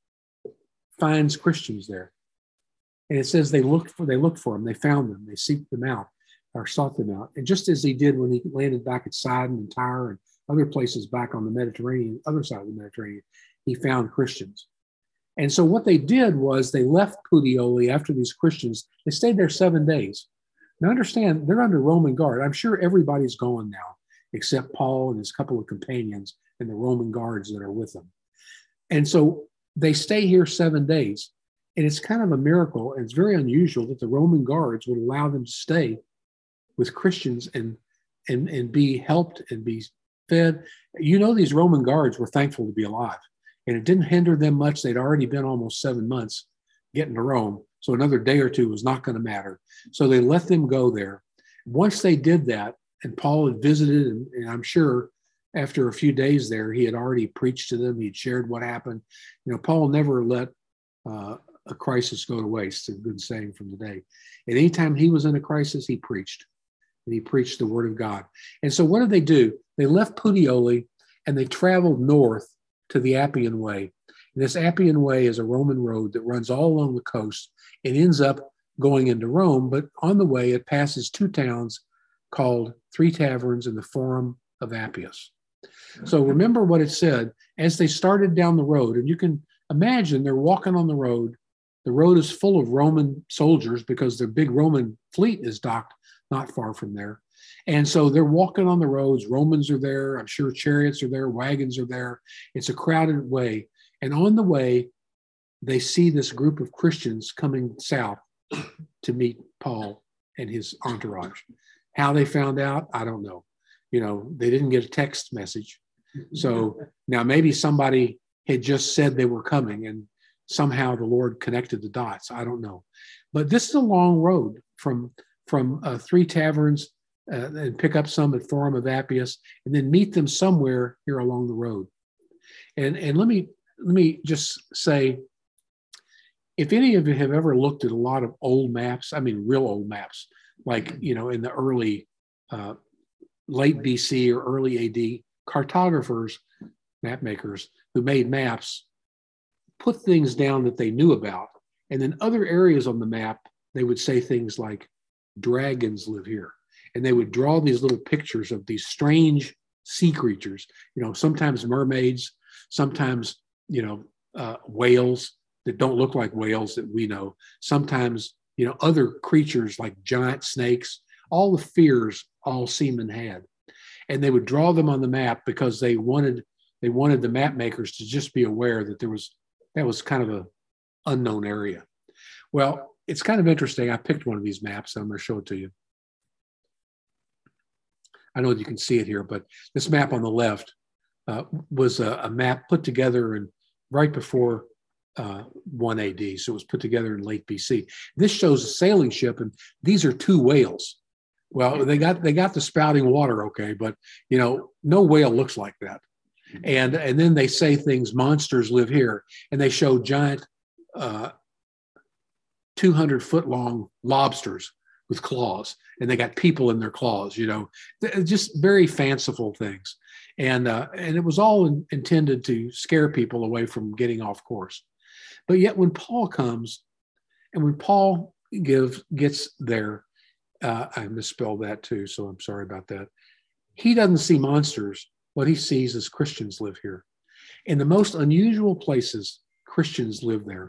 Speaker 1: finds Christians there. And it says they looked for they looked for them, they found them, they seeked them out or sought them out. And just as he did when he landed back at Sidon and Tyre and other places back on the Mediterranean, other side of the Mediterranean, he found Christians. And so what they did was they left Puteoli after these Christians. They stayed there seven days. Now understand, they're under Roman guard. I'm sure everybody's gone now, except Paul and his couple of companions and the Roman guards that are with them. And so they stay here seven days. And it's kind of a miracle. And it's very unusual that the Roman guards would allow them to stay with Christians and, and, and be helped and be fed. You know, these Roman guards were thankful to be alive. And it didn't hinder them much. They'd already been almost seven months getting to Rome. So another day or two was not going to matter. So they let them go there. Once they did that, and Paul had visited, and, and I'm sure after a few days there, he had already preached to them. He'd shared what happened. You know, Paul never let uh, a crisis go to waste, a good saying from today. And anytime he was in a crisis, he preached. And he preached the word of God. And so what did they do? They left Puteoli and they traveled north to the Appian Way. And this Appian Way is a Roman road that runs all along the coast and ends up going into Rome. But on the way, it passes two towns called Three Taverns and the Forum of Appius. So remember what it said as they started down the road. And you can imagine they're walking on the road. The road is full of Roman soldiers because their big Roman fleet is docked not far from there. And so they're walking on the roads. Romans are there. I'm sure chariots are there. Wagons are there. It's a crowded way. And on the way, they see this group of Christians coming south to meet Paul and his entourage. How they found out, I don't know. You know, they didn't get a text message. So now maybe somebody had just said they were coming and somehow the Lord connected the dots. I don't know. But this is a long road from, from uh, Three Taverns uh, and pick up some at Forum of Appius and then meet them somewhere here along the road. And, and let me let me just say, if any of you have ever looked at a lot of old maps, I mean, real old maps, like, you know, in the early, uh, late B C or early A D, cartographers, map makers who made maps, put things down that they knew about. And then other areas on the map, they would say things like, dragons live here. And they would draw these little pictures of these strange sea creatures, you know, sometimes mermaids, sometimes, you know, uh, whales that don't look like whales that we know. Sometimes, you know, other creatures like giant snakes, all the fears all seamen had. And they would draw them on the map because they wanted, they wanted the map makers to just be aware that there was, that was kind of a unknown area. Well, it's kind of interesting. I picked one of these maps. I'm going to show it to you. I know you can see it here, but this map on the left uh, was a, a map put together in right before uh, one A D. So it was put together in late B C. This shows a sailing ship, and these are two whales. Well, they got they got the spouting water, okay, but you know, no whale looks like that. And and then they say things, monsters live here, and they show giant uh, two hundred foot long lobsters with claws, and they got people in their claws, you know, just very fanciful things. And uh, and it was all in, intended to scare people away from getting off course. But yet when Paul comes, and when Paul gives gets there, uh, I misspelled that too, so I'm sorry about that. He doesn't see monsters. What he sees is Christians live here. In the most unusual places, Christians live there.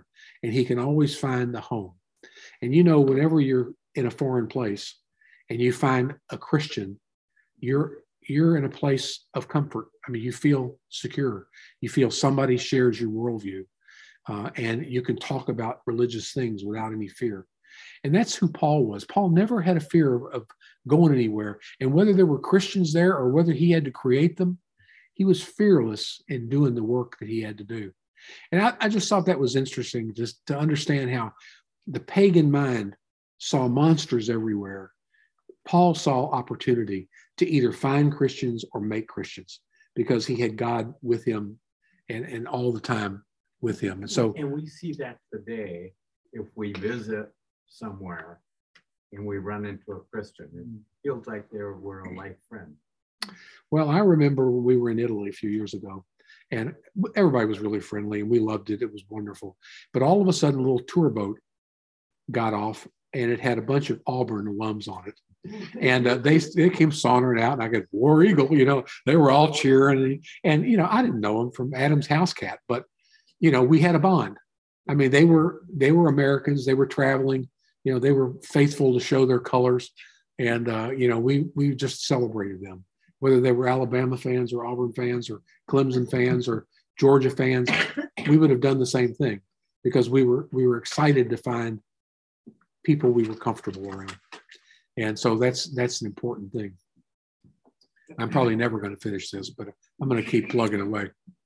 Speaker 1: and he can always find the home. And you know, whenever you're in a foreign place and you find a Christian, you're you're in a place of comfort. I mean, you feel secure. You feel somebody shares your worldview, uh, and you can talk about religious things without any fear. And that's who Paul was. Paul never had a fear of, of going anywhere. And whether there were Christians there or whether he had to create them, he was fearless in doing the work that he had to do. And I, I just thought that was interesting, just to understand how the pagan mind saw monsters everywhere. Paul saw opportunity to either find Christians or make Christians because he had God with him and, and all the time with him. And so,
Speaker 5: and we see that today if we visit somewhere and we run into a Christian. It feels like they were a life friend.
Speaker 1: Well, I remember when we were in Italy a few years ago, and everybody was really friendly and we loved it. It was wonderful. But all of a sudden, a little tour boat got off and it had a bunch of Auburn alums on it. And uh, they, they came sauntering out, and I got War Eagle, you know, they were all cheering. And, and, you know, I didn't know them from Adam's House Cat, but, you know, we had a bond. I mean, they were, they were Americans. They were traveling, you know, they were faithful to show their colors. And, uh, you know, we, we just celebrated them, whether they were Alabama fans or Auburn fans or Clemson fans or Georgia fans. We would have done the same thing because we were, we were excited to find people we were comfortable around. And so that's, that's an important thing. I'm probably never going to finish this, but I'm going to keep plugging away.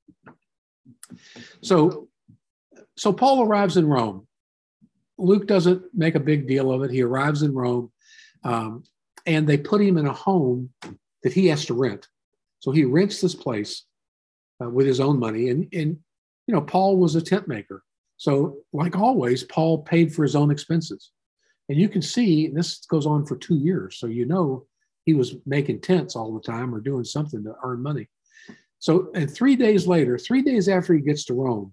Speaker 1: So, so Paul arrives in Rome. Luke doesn't make a big deal of it. He arrives in Rome, um, and they put him in a home that he has to rent. So he rents this place uh, with his own money. And, and, you know, Paul was a tent maker. So like always, Paul paid for his own expenses. And you can see this goes on for two years. So, you know, he was making tents all the time or doing something to earn money. So, and three days later, three days after he gets to Rome,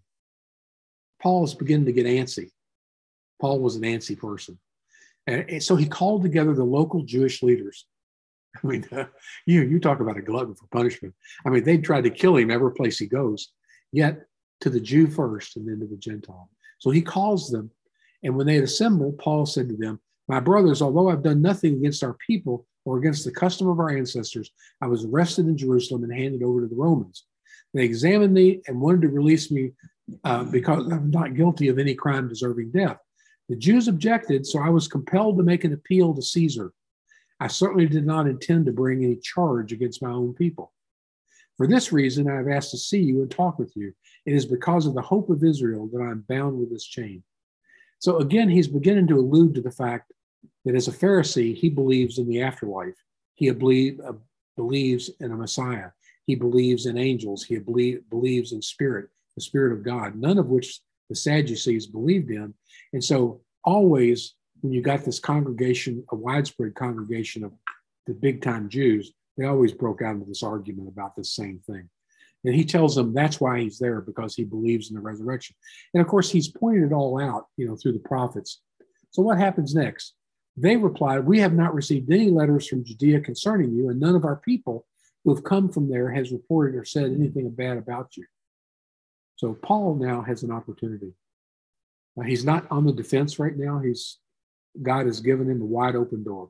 Speaker 1: Paul is beginning to get antsy. Paul was an antsy person. And, and so he called together the local Jewish leaders. I mean, uh, you, you talk about a glutton for punishment. I mean, they tried to kill him every place he goes, yet to the Jew first and then to the Gentile. So he calls them. And when they had assembled, Paul said to them, "My brothers, although I've done nothing against our people or against the custom of our ancestors, I was arrested in Jerusalem and handed over to the Romans. They examined me and wanted to release me uh, because I'm not guilty of any crime deserving death. The Jews objected, so I was compelled to make an appeal to Caesar. I certainly did not intend to bring any charge against my own people. For this reason, I have asked to see you and talk with you. It is because of the hope of Israel that I am bound with this chain." So again, he's beginning to allude to the fact that as a Pharisee, he believes in the afterlife. He believe, uh, believes in a Messiah. He believes in angels. He believe, believes in spirit, the Spirit of God, none of which the Sadducees believed in. And so always when you got this congregation, a widespread congregation of the big time Jews, they always broke out into this argument about this same thing. And he tells them that's why he's there, because he believes in the resurrection. And of course, he's pointed it all out, you know, through the prophets. So what happens next? They replied, "We have not received any letters from Judea concerning you, and none of our people who have come from there has reported or said anything bad about you." So Paul now has an opportunity. Now, he's not on the defense right now. He's God has given him a wide open door.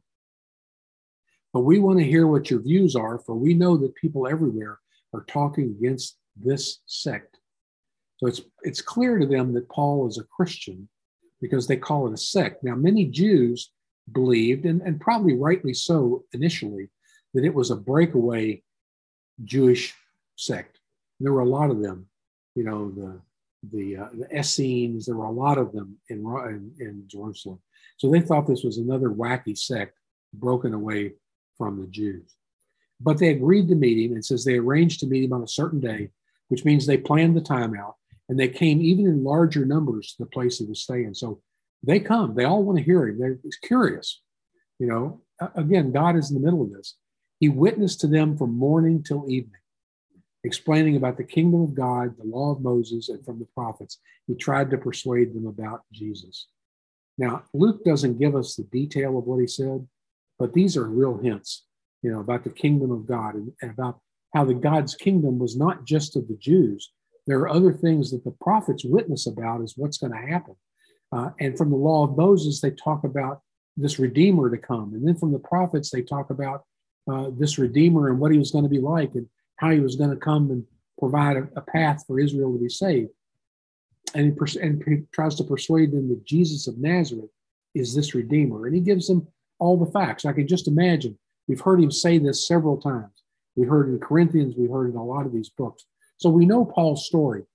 Speaker 1: But we want to hear what your views are, for we know that people everywhere are talking against this sect. So it's it's clear to them that Paul is a Christian because they call it a sect. Now, many Jews believed, and, and probably rightly so initially, that it was a breakaway Jewish sect. And there were a lot of them, you know, the the, uh, the Essenes, there were a lot of them in, in, in Jerusalem. So they thought this was another wacky sect broken away from the Jews. But they agreed to meet him, and says they arranged to meet him on a certain day, which means they planned the time out, and they came even in larger numbers to the place he was staying. So they come, they all want to hear him. They're curious. You know, again, God is in the middle of this. He witnessed to them from morning till evening, explaining about the kingdom of God, the law of Moses, and from the prophets. He tried to persuade them about Jesus. Now, Luke doesn't give us the detail of what he said, but these are real hints, you know, about the kingdom of God and, and about how the God's kingdom was not just of the Jews, There are other things that the prophets witness about is what's going to happen. Uh, and from the law of Moses, they talk about this Redeemer to come. And then from the prophets, they talk about uh, this Redeemer and what he was going to be like and how he was going to come and provide a, a path for Israel to be saved. And he, pers- and he tries to persuade them that Jesus of Nazareth is this Redeemer. And he gives them all the facts. I can just imagine. We've heard him say this several times. We heard in Corinthians, we heard in a lot of these books. So we know Paul's story.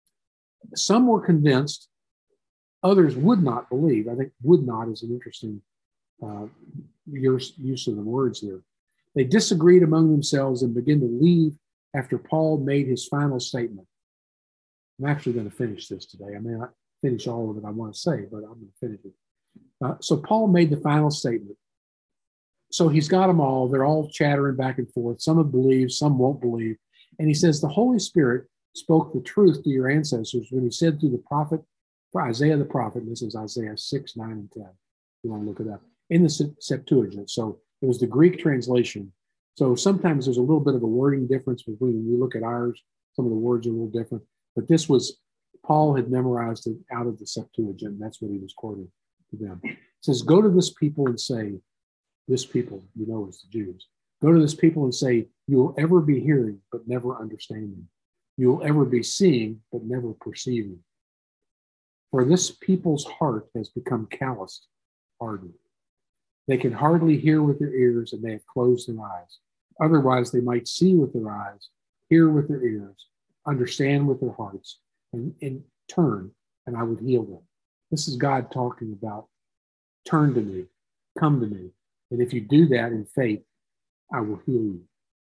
Speaker 1: Some were convinced, others would not believe. I think would not is an interesting uh, use, use of the words here. They disagreed among themselves and began to leave after Paul made his final statement. I'm actually going to finish this today. I may not finish all of it I want to say, but I'm going to finish it. Uh, so Paul made the final statement. So he's got them all. They're all chattering back and forth. Some have believed, some won't believe. And he says, the Holy Spirit spoke the truth to your ancestors when he said through the prophet, for Isaiah the prophet, and this is Isaiah six, nine, and ten. If you want to look it up. In the Septuagint. So it was the Greek translation. So sometimes there's a little bit of a wording difference between when you look at ours. Some of the words are a little different. But this was, Paul had memorized it out of the Septuagint. And that's what he was quoting to them. It says, go to this people and say, this people, you know, is the Jews. Go to this people and say, you will ever be hearing, but never understanding. You will ever be seeing, but never perceiving. For this people's heart has become calloused, hardened. They can hardly hear with their ears, and they have closed their eyes. Otherwise, they might see with their eyes, hear with their ears, understand with their hearts, and, and turn, and I would heal them. This is God talking about, turn to me, come to me. And if you do that in faith, I will heal you.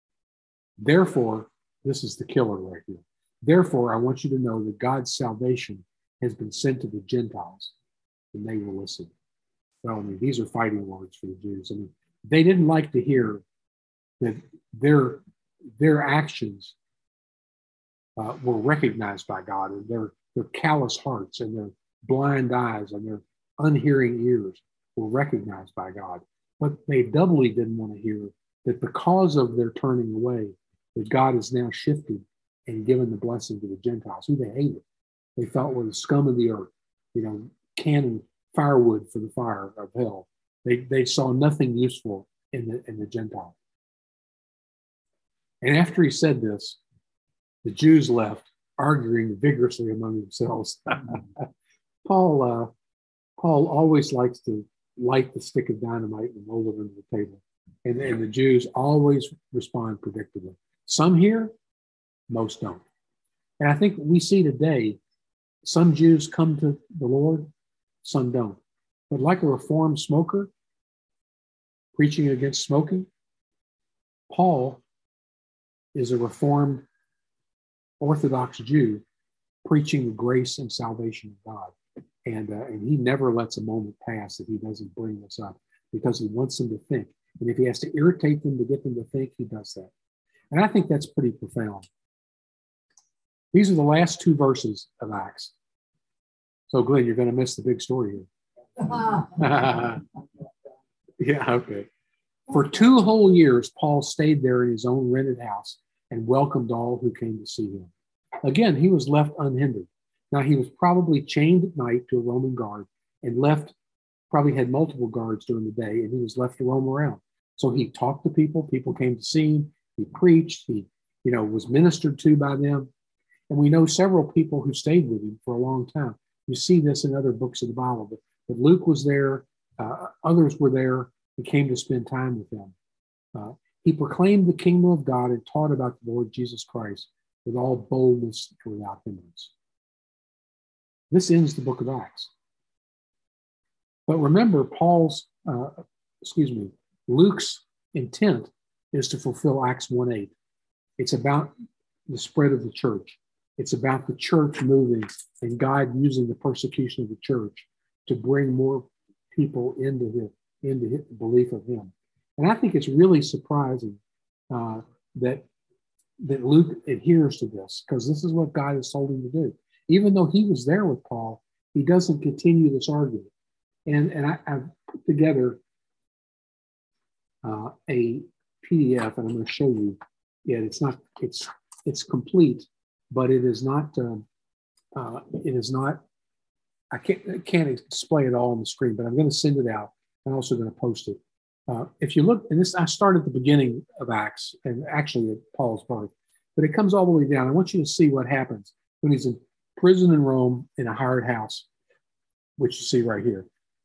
Speaker 1: Therefore, this is the killer right here. Therefore, I want you to know that God's salvation has been sent to the Gentiles, and they will listen. Well, I mean, these are fighting words for the Jews. I mean, they didn't like to hear that their, their actions uh, were recognized by God, and their, their callous hearts and their blind eyes and their unhearing ears were recognized by God. But they doubly didn't want to hear that because of their turning away, that God has now shifted and given the blessing to the Gentiles, who they hated. They thought were the scum of the earth, you know, canning firewood for the fire of hell. They, they saw nothing useful in the, in the Gentile. And after he said this, the Jews left, arguing vigorously among themselves. Paul, uh, Paul always likes to light the stick of dynamite and roll it under the table. And, and the Jews always respond predictably. Some hear, most don't. And I think we see today, some Jews come to the Lord, some don't. But like a reformed smoker preaching against smoking, Paul is a reformed Orthodox Jew preaching the grace and salvation of God. And, uh, and he never lets a moment pass that he doesn't bring this up because he wants them to think. And if he has to irritate them to get them to think, he does that. And I think that's pretty profound. These are the last two verses of Acts. So Glenn, you're going to miss the big story here. Yeah, okay. For two whole years, Paul stayed there in his own rented house and welcomed all who came to see him. Again, he was left unhindered. Now, he was probably chained at night to a Roman guard and left, probably had multiple guards during the day, and he was left to roam around. So he talked to people, people came to see him, he preached, he, you know, was ministered to by them. And we know several people who stayed with him for a long time. You see this in other books of the Bible, but, but Luke was there, uh, others were there, he came to spend time with them. Uh, he proclaimed the kingdom of God and taught about the Lord Jesus Christ with all boldness and without hindrance. This ends the book of Acts. But remember, Paul's, uh, excuse me, Luke's intent is to fulfill Acts one eight. It's about the spread of the church. It's about the church moving and God using the persecution of the church to bring more people into his, into his belief of him. And I think it's really surprising uh, that, that Luke adheres to this, because this is what God has told him to do. Even though he was there with Paul, he doesn't continue this argument. And, and I, I've put together uh, a P D F, and I'm going to show you it. It's not, it's, it's complete, but it is not. Um, uh, it is not. I can't I can't display it all on the screen, but I'm going to send it out. I'm also going to post it. Uh, if you look, and this I started at the beginning of Acts, and actually at Paul's birth, but it comes all the way down. I want you to see what happens when he's in prison in Rome in a hired house, which you see right here.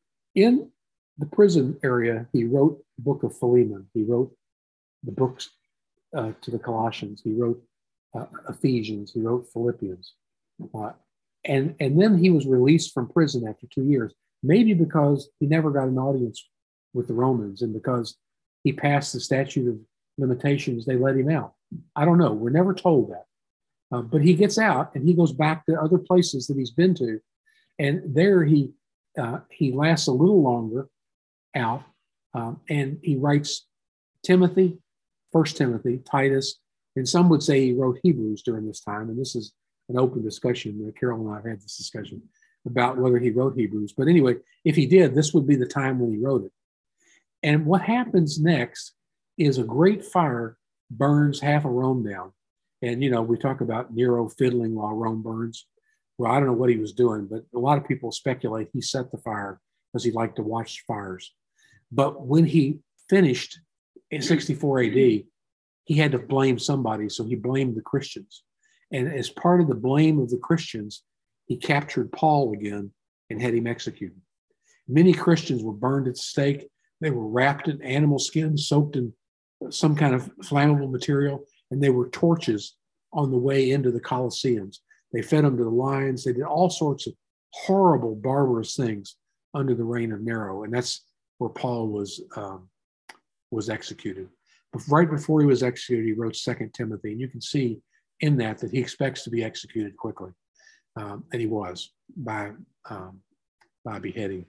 Speaker 1: In the prison area, he wrote the book of Philemon. He wrote the books uh, to the Colossians. He wrote uh, Ephesians. He wrote Philippians. Uh, and, and then he was released from prison after two years, maybe because he never got an audience with the Romans and because he passed the statute of limitations, they let him out. I don't know. We're never told that. Uh, but he gets out and he goes back to other places that he's been to. And there he uh, he lasts a little longer out. Um, and he writes Timothy, First Timothy, Titus, and some would say he wrote Hebrews during this time. And this is an open discussion. Carol and I have had this discussion about whether he wrote Hebrews. But anyway, if he did, this would be the time when he wrote it. And what happens next is a great fire burns half of Rome down. And, you know, we talk about Nero fiddling while Rome burns. Well, I don't know what he was doing, but a lot of people speculate he set the fire because he liked to watch fires. But when he finished in sixty-four A D, he had to blame somebody. So he blamed the Christians. And as part of the blame of the Christians, he captured Paul again and had him executed. Many Christians were burned at the stake. They were wrapped in animal skin, soaked in some kind of flammable material, and they were torches on the way into the Colosseums. They fed them to the lions. They did all sorts of horrible, barbarous things under the reign of Nero, and that's where Paul was um, was executed. But right before he was executed, he wrote Second Timothy, and you can see in that that he expects to be executed quickly, um, and he was by um, by beheading.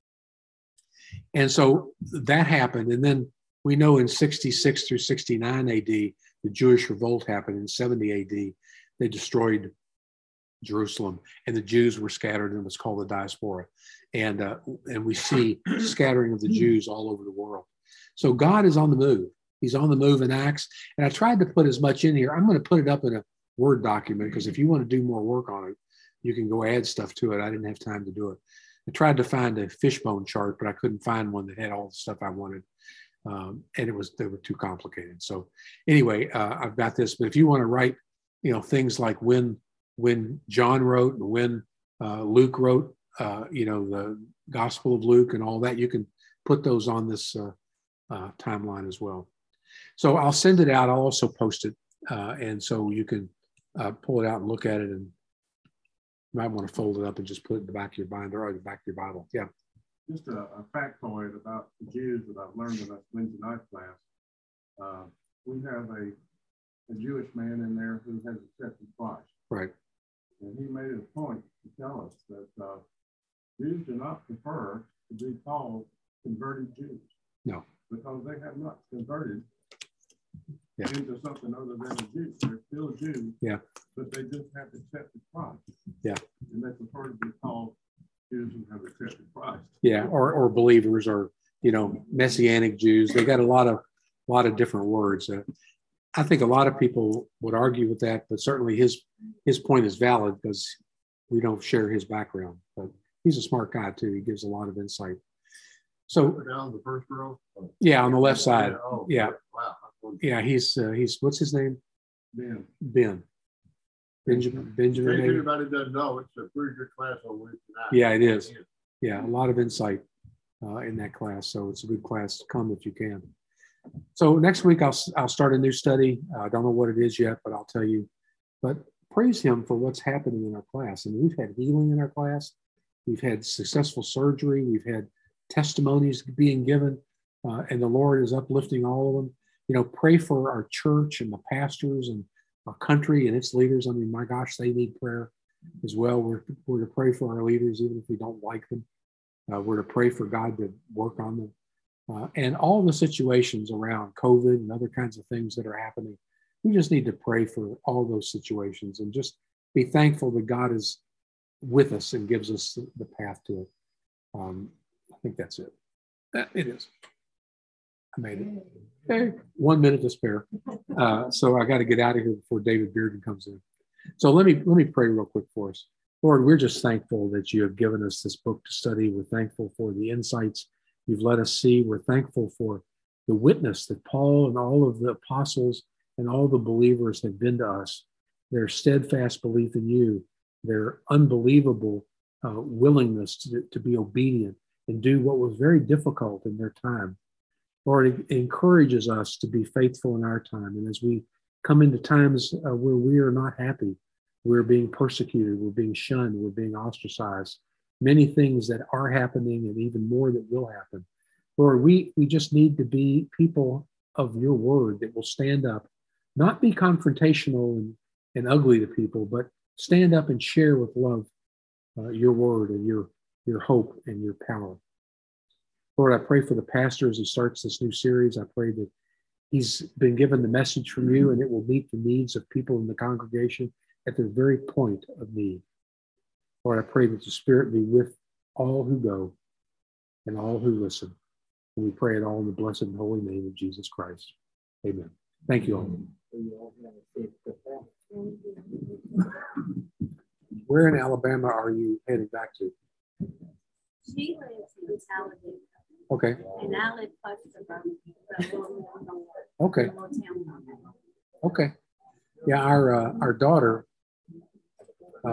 Speaker 1: And so that happened, and then we know in sixty-six through sixty-nine A D, the Jewish revolt happened. In seventy A D, they destroyed Jerusalem, and the Jews were scattered in what's called the diaspora. And, uh, and we see scattering of the Jews all over the world. So God is on the move. He's on the move in Acts. And I tried to put as much in here. I'm going to put it up in a Word document because if you want to do more work on it, you can go add stuff to it. I didn't have time to do it. I tried to find a fishbone chart, but I couldn't find one that had all the stuff I wanted. Um, and it was, they were too complicated. So anyway, uh, I've got this, but if you want to write, you know, things like when, when John wrote and when uh, Luke wrote, uh, you know, the Gospel of Luke and all that, you can put those on this uh, uh, timeline as well. So I'll send it out. I'll also post it. Uh, and so you can uh, pull it out and look at it, and you might want to fold it up and just put it in the back of your binder or the back of your Bible. Yeah.
Speaker 3: Just a, a factoid about the Jews that I've learned in that Wednesday night class. Uh, we have a, a Jewish man in there who has accepted Christ.
Speaker 1: Right.
Speaker 3: And he made it a point to tell us that uh, Jews do not prefer to be called converted Jews.
Speaker 1: No.
Speaker 3: Because they have not converted
Speaker 1: yeah.
Speaker 3: into something other than a Jew. They're still Jews.
Speaker 1: Yeah.
Speaker 3: But they just have accepted Christ.
Speaker 1: Yeah.
Speaker 3: And they prefer to be called Jews who have accepted Christ.
Speaker 1: Yeah, or or believers, or you know, Messianic Jews. They got a lot of a lot of different words. Uh, I think a lot of people would argue with that, but certainly his his point is valid because we don't share his background. But he's a smart guy too. He gives a lot of insight. So
Speaker 3: down the first row.
Speaker 1: Yeah, on the left side.
Speaker 3: Yeah. Oh,
Speaker 1: yeah.
Speaker 3: Wow.
Speaker 1: Yeah, he's uh, he's what's his name?
Speaker 3: Ben.
Speaker 1: Ben. Benjamin. Benjamin.
Speaker 3: In case anybody doesn't know, it's a pretty good class on Wednesday night.
Speaker 1: Yeah, it is. Yeah, a lot of insight uh, in that class. So it's a good class to come if you can. So next week I'll I'll start a new study. Uh, I don't know what it is yet, but I'll tell you. But praise him for what's happening in our class. And we've had healing in our class. We've had successful surgery. We've had testimonies being given, uh, and the Lord is uplifting all of them. You know, pray for our church and the pastors and our country and its leaders. I mean, my gosh, they need prayer as well. We're, we're to pray for our leaders, even if we don't like them. Uh, we're to pray for God to work on them. Uh, and all the situations around COVID and other kinds of things that are happening, we just need to pray for all those situations and just be thankful that God is with us and gives us the, the path to it. Um, I think that's it. It is. I made it. Hey, one minute to spare. Uh, so I got to get out of here before David Bearden comes in. So let me let me pray real quick for us. Lord, we're just thankful that you have given us this book to study. We're thankful for the insights you've let us see. We're thankful for the witness that Paul and all of the apostles and all the believers have been to us. Their steadfast belief in you, their unbelievable uh, willingness to, to be obedient and do what was very difficult in their time. Lord, it encourages us to be faithful in our time. And as we come into times uh, where we are not happy, we're being persecuted, we're being shunned, we're being ostracized, many things that are happening and even more that will happen. Lord, we, we just need to be people of your word that will stand up, not be confrontational and, and ugly to people, but stand up and share with love uh, your word and your, your hope and your power. Lord, I pray for the pastor as he starts this new series. I pray that he's been given the message from you and it will meet the needs of people in the congregation at their very point of need. Lord, I pray that the Spirit be with all who go and all who listen. And we pray it all in the blessed and holy name of Jesus Christ. Amen. Thank you all. Where in Alabama are you headed back to?
Speaker 8: She lives in Talladega.
Speaker 1: Okay.
Speaker 8: And I live close to Birmingham.
Speaker 1: Okay. Okay. Yeah, our uh, our daughter